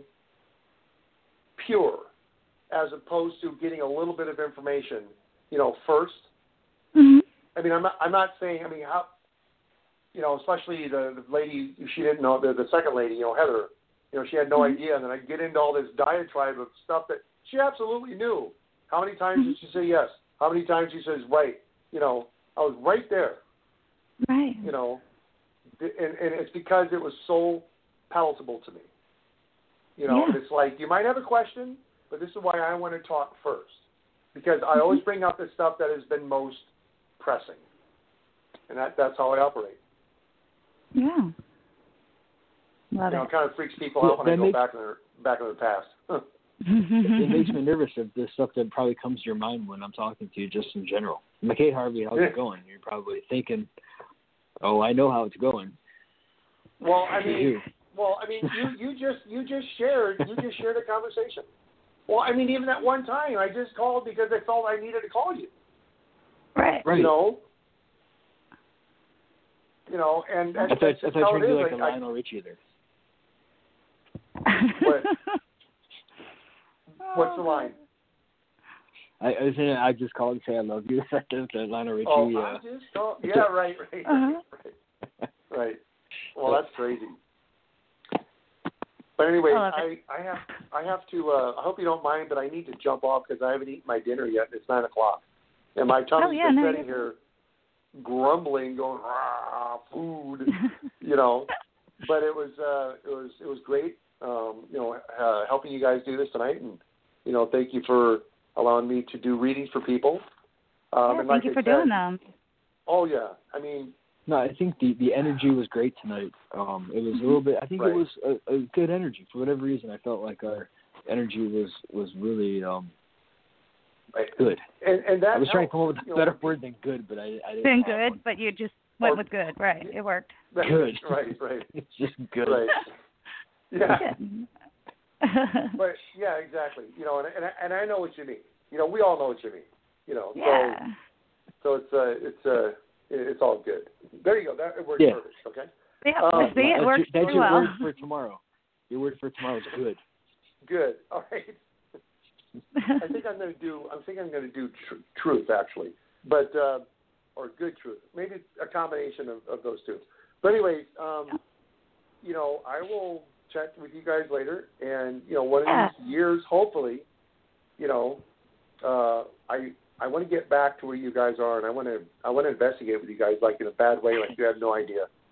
pure, as opposed to getting a little bit of information, you know, first. Mhm. I mean, I'm not, I'm not saying, I mean, how, you know, especially the, the lady, she didn't know, the, the second lady, you know, Heather, you know, she had no Mhm. idea, and then I get into all this diatribe of stuff that she absolutely knew. How many times Mhm. did she say yes? How many times she says right? You know, I was right there, Right. you know, and, and it's because it was so palatable to me. You know, Yeah. and it's like, you might have a question, but this is why I want to talk first. Because I always bring up the stuff that has been most pressing. And that that's how I operate. Yeah. Love You know, it. it kind of freaks people Yeah, out when I that go makes- back in their back in their past. It makes me nervous of the stuff that probably comes to your mind when I'm talking to you just in general. McKay Harvey, how's it going? You're probably thinking, oh, I know how it's going. Well, I For mean, you. well, I mean, you, you just you just shared you just shared a conversation. Well, I mean, even that one time, I just called because I felt I needed to call you. Right. Right. You know, you know, and I that's, thought, that's I just thought you how were it going to is. be like a I- I- Lionel Richie there. What? What's the line? I, I was saying I just called to say I love you. That's the Lionel Richie. Oh, uh, I just called. Yeah, right, right, Uh-huh. right, right. Well, that's crazy. But anyway, I love I, I have I have to. Uh, I hope you don't mind, but I need to jump off because I haven't eaten my dinner yet. It's nine o'clock, and my tummy's Oh, yeah, been no, sitting you're- here grumbling, going rah, food, you know. But it was uh, it was it was great, um, you know, uh, helping you guys do this tonight, and you know, thank you for allowing me to do readings for people. Um, Yeah, and thank like you I for said, doing them. Oh yeah, I mean, No, I think the, the energy was great tonight. Um, it was a little bit. I think Right. it was a, a good energy for whatever reason. I felt like our energy was was really um, right. good. and and that I was trying to helps, come up with you a know, better word than good, but I, I didn't. Been have good, one. but you just went Or- with good. Right. It worked. Right, Good. Right, right, It's just good. right. Yeah, Good. but yeah, exactly. You know, and and I, and I know what you mean. You know, we all know what you mean. You know, yeah. so so it's uh it's uh it's all good. There you go. That it works Yeah. perfect. Okay. Yeah. Um, See, it that's works your, that's pretty your well. word for tomorrow. Your word for tomorrow is good. Good. All right. I think I'm going to do. I think I'm going to do tr- truth actually, but uh, or good truth. Maybe a combination of, of those two. But anyways, um, you know, I will check with you guys later, and you know, one of Yeah. these years, hopefully, you know, uh, I I want to get back to where you guys are, and I want to I want to investigate with you guys like in a bad way, like you have no idea.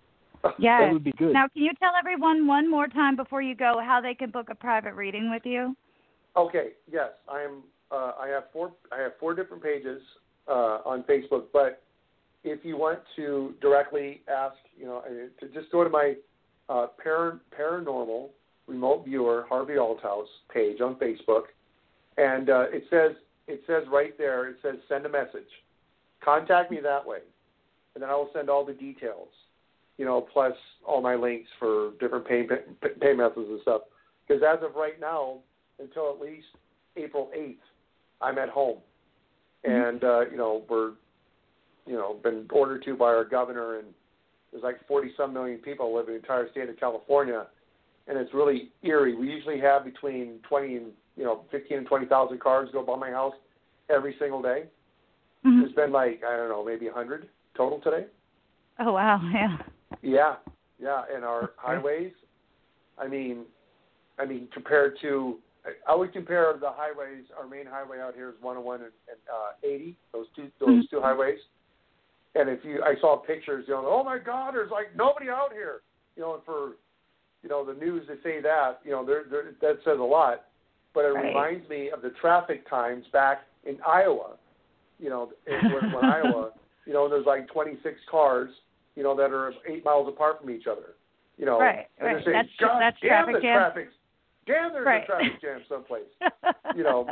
Yes. That would be good. Now, can you tell everyone one more time before you go how they can book a private reading with you? Okay. Yes, I am. Uh, I have four. I have four different pages uh, on Facebook. But if you want to directly ask, you know, to just go to my uh, par- paranormal remote viewer Harvey Althouse page on Facebook, and uh, it says it says right there. It says send a message. Contact me that way, and then I will send all the details. You know, plus all my links for different pay pay methods and stuff. Because as of right now, until at least April eighth, I'm at home, and uh, you know we're, you know, been ordered to by our governor, and there's like forty some million people live in the entire state of California, and it's really eerie. We usually have between twenty and you know fifteen and twenty thousand cars go by my house every single day. Mm-hmm. There's been like I don't know maybe a hundred total today. Oh wow! Yeah. Yeah, yeah, and our highways. I mean, I mean compared to. I would compare the highways. Our main highway out here is one oh one and, and uh, eighty. Those two, those mm-hmm. two highways. And if you, I saw pictures. You know, oh my God, there's like nobody out here. You know, and for, you know, the news to say that, you know, they're, they're, that says a lot. But it right. reminds me of the traffic times back in Iowa. You know, in, when, when Iowa, you know, there's like twenty-six cars, you know, that are eight miles apart from each other. You know, right, and right. they're saying, that's, God that's damn, traffic the jam. traffic's Damn, there's right. a traffic jam someplace. You know.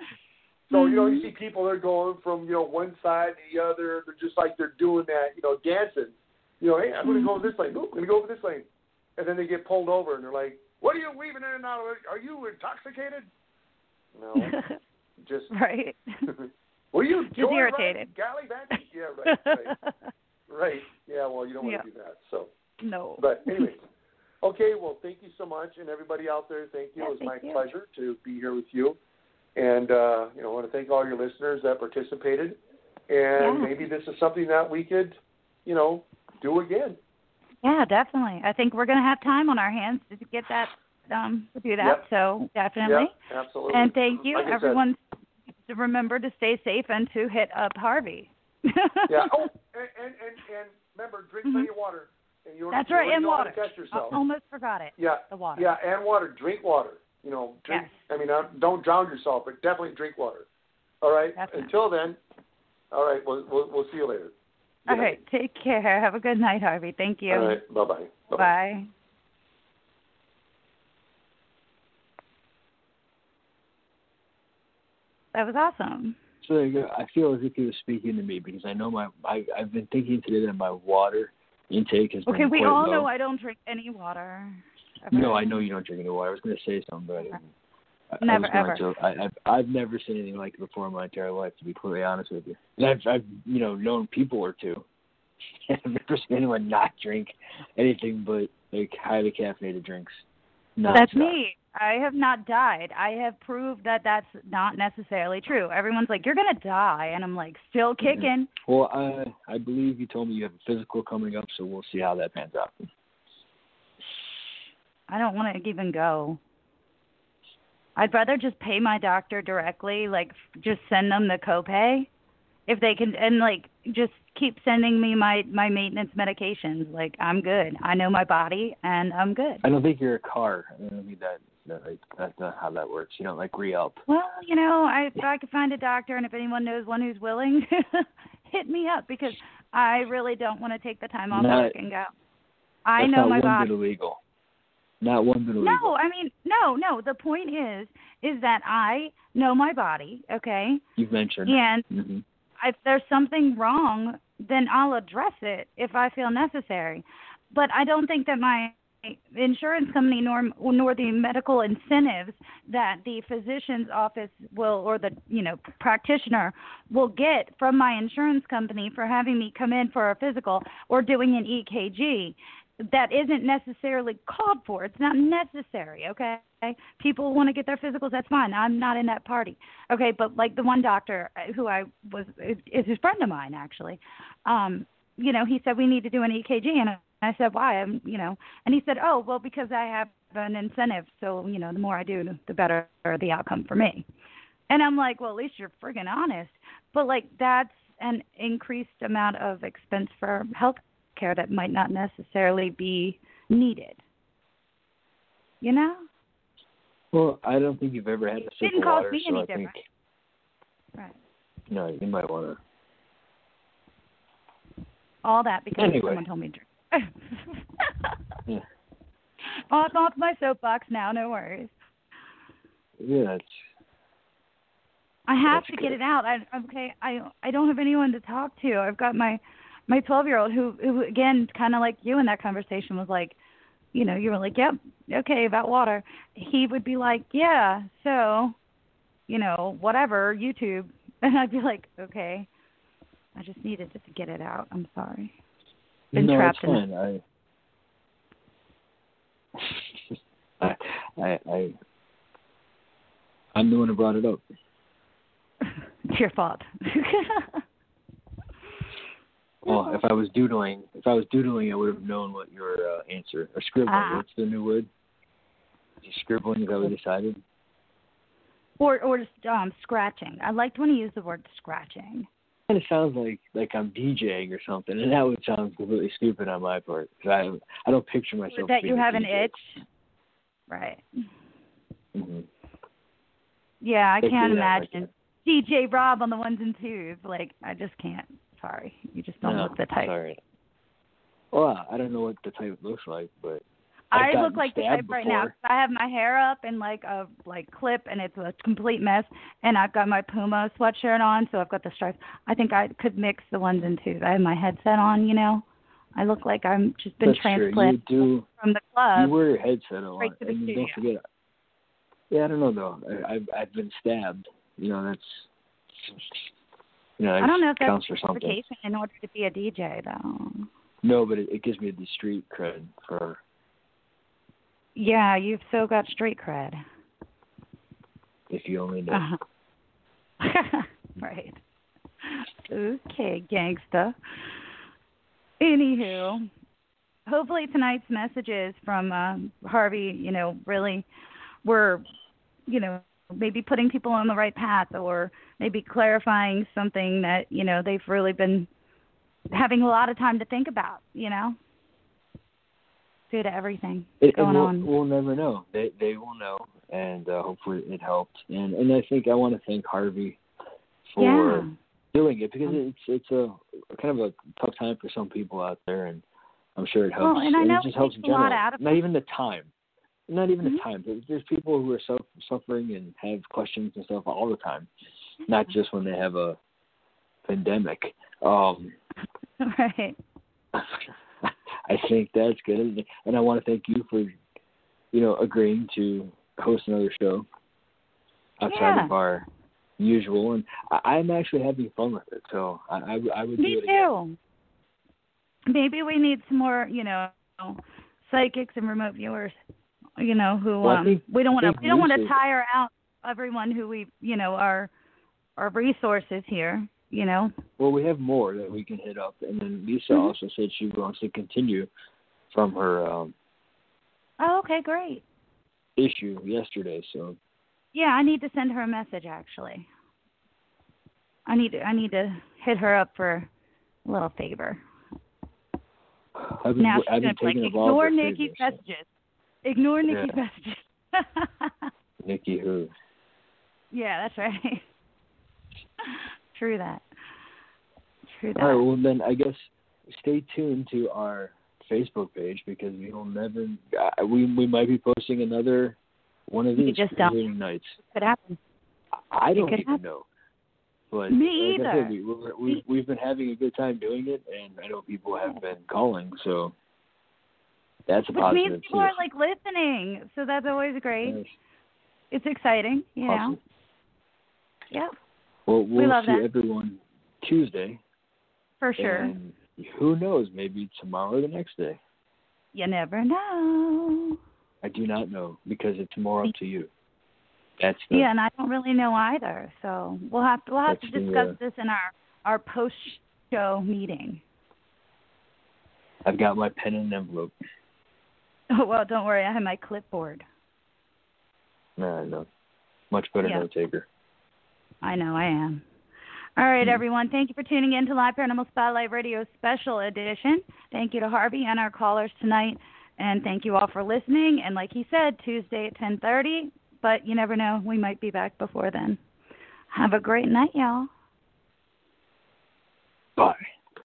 So, you know, you see people that are going from, you know, one side to the other. They're just like they're doing that, you know, dancing. You know, hey, I'm going to go over this lane. Nope, I'm going to go over this lane. And then they get pulled over, and they're like, what are you weaving in and out of it? Are you intoxicated? No. Just. Right. Were you just irritated? Gallivanting? Yeah, right, right. Right. Yeah, well, you don't want yeah. to do that. So. No. But anyway. Okay, well, thank you so much, and everybody out there, thank you. Yeah, it was my you. pleasure to be here with you. And, uh, you know, I want to thank all your listeners that participated. And yeah. maybe this is something that we could, you know, do again. Yeah, definitely. I think we're going to have time on our hands to get that, um, to do that. Yep. So definitely. Yep, absolutely. And thank you, like everyone, to remember to stay safe and to hit up Harvey. yeah. Oh, and, and, and, and remember, drink mm-hmm. plenty of water. And you That's right, and water. Test yourself. I almost forgot it. Yeah, the water. Yeah, and water. Drink water. You know, drink. Yes. I mean, don't drown yourself, but definitely drink water. All right. Definitely. Until then, all right. We'll we'll, we'll see you later. Good all night. right. Take care. Have a good night, Harvey. Thank you. All right. Bye-bye. Bye-bye. Bye. That was awesome. So there you go. I feel as if he was speaking to me because I know my I, I've been thinking today that my water intake has okay, been we quite all low. know I don't drink any water. Ever. No, I know you don't drink any water. I was going to say something, but I didn't. I, never, I was ever. to, I, I've, I've never seen anything like it before in my entire life, to be completely honest with you. And I've, I've you know, known people or two. I've never seen anyone not drink anything but like highly caffeinated drinks. That's me. I have not died. I have proved that that's not necessarily true. Everyone's like, you're going to die. And I'm like, still kicking. Mm-hmm. Well, uh, I believe you told me you have a physical coming up, so we'll see how that pans out. I don't want to even go. I'd rather just pay my doctor directly, like just send them the copay if they can, and like just keep sending me my, my maintenance medications. Like, I'm good. I know my body, and I'm good. I don't think you're a car. I don't think that, that like, that's not how that works. You don't, like, re-up. Well, you know, I, if I could find a doctor, and if anyone knows one who's willing, hit me up, because I really don't want to take the time off not, work and go. I know not my one body. Bit illegal. Not one bit illegal. No, I mean, no, no. The point is, is that I know my body, okay? You've mentioned. And mm-hmm. if there's something wrong, then I'll address it if I feel necessary. But I don't think that my insurance company nor nor the medical incentives that the physician's office will, or the, you know, practitioner will get from my insurance company for having me come in for a physical or doing an E K G, that isn't necessarily called for. It's not necessary, okay? People want to get their physicals, that's fine. I'm not in that party. Okay, but like the one doctor who I was, is a friend of mine actually, um, you know, he said we need to do an E K G, and I said, why? I'm, you know, and he said, oh, well, because I have an incentive, so, you know, the more I do, the better the outcome for me. And I'm like, well, at least you're friggin' honest. But like, that's an increased amount of expense for health care that might not necessarily be needed. You know? Well, I don't think you've ever had a sip Didn't of cost water, me so any I different. think Right. no, you might want to. All that because Anyway. someone told me to drink. Yeah. Off off my soapbox now, no worries. Yeah, it's, I have That's to good. get it out. I okay. I I don't have anyone to talk to. I've got my my twelve year old who who again kind of like you in that conversation was like, you know, you were like, yep, okay, about water. He would be like, yeah, so, you know, whatever, YouTube, and I'd be like, okay, I just needed to get it out. I'm sorry. Been no, trapped it's in fine. I, I, I, I'm the one who brought it up. It's your fault. Well, if I was doodling, if I was doodling, I would have known what your uh, answer or scribbling. Ah. What's the new word? Is scribbling? Is that what we decided? Or or just um, scratching. I liked when he used the word scratching. Kind of sounds like like I'm DJing or something, and that would sound completely stupid on my part. 'Cause I I don't picture myself That being you a have an D J. itch. Right. Mm-hmm. Yeah, I Can't can't do that like imagine D J Rob on the ones and twos. Like, I just can't. Sorry, you just don't no, look the type. Sorry. Well, I don't know what the type looks like, but I I've look gotten like the stabbed type right now. before. 'Cause I have my hair up in like a like clip, and it's a complete mess. And I've got my Puma sweatshirt on, so I've got the stripes. I think I could mix the ones and twos. I have my headset on, you know. I look like I'm just been That's transplanted true. You do. from the club. You wear your headset a lot, Straight to the and studio. don't forget. Yeah, I don't know though. I, I've I've been stabbed. You know, that's. You know, that I don't know if that's counts for something. qualification in order to be a D J, though. No, but it, it gives me the street cred for. Yeah, you've so got street cred. If you only knew. Uh-huh. Right. Okay, gangsta. Anywho, hopefully tonight's messages from um, Harvey, you know, really were, you know, maybe putting people on the right path or maybe clarifying something that, you know, they've really been having a lot of time to think about, you know, due to everything It, going it we'll, on. We'll never know. They they will know, and uh, hopefully it helped. And and I think I want to thank Harvey for Yeah. doing it because it's it's a kind of a tough time for some people out there, and I'm sure it helps. Well, and I know it just it helps in takes a lot general. out of Not it. even the time. Not even Mhm. the time. There's, there's people who are su- suffering and have questions and stuff all the time, not just when they have a pandemic. Um, Right. I think that's good, and I want to thank you for, you know, agreeing to host another show outside Yeah. of our usual, and I, I'm actually having fun with it. So I, I, I would Me do it again. too. Maybe we need some more, you know, psychics and remote viewers. You know, who Well, I um think- we don't want I to think we don't want to Lisa- tire out everyone who we you know our our resources here. You know. Well, we have more that we can hit up, and then Lisa Mhm. also said she wants to continue from her um, Oh, okay, great. issue yesterday. So Yeah, I need to send her a message actually. I need to I need to hit her up for a little favor. I've been, Now she's I've been gonna be like, taking a ignore for Nikki's favors, so. messages. Ignore Nikki's Yeah. messages. Nikki who? Yeah, that's right. True that. True that. All right, well then I guess stay tuned to our Facebook page because we'll never. Uh, we we might be posting another one of You these just don't- reading nights. Could happen. I don't could even happen. know. But Me like I either. said, we, we're, we we've been having a good time doing it, and I know people have been calling, so that's a Which positive means people too. are like listening, so that's always great. Yes. It's exciting, you Awesome. know. Yeah, Well, we'll love see that. everyone Tuesday. for sure. And who knows? Maybe tomorrow or the next day. You never know. I do not know because it's more up to you. That's the, Yeah, and I don't really know either. So we'll have to we'll have to That's the, discuss uh, this in our our post show meeting. I've got my pen and envelope. Oh well, don't worry, I have my clipboard. No, no. Much better Yeah. note taker. I know I am. All right, everyone. Thank you for tuning in to Live Paranormal Spotlight Radio Special Edition. Thank you to Harvey and our callers tonight. And thank you all for listening. And like he said, Tuesday at ten thirty. But you never know. We might be back before then. Have a great night, y'all. Bye.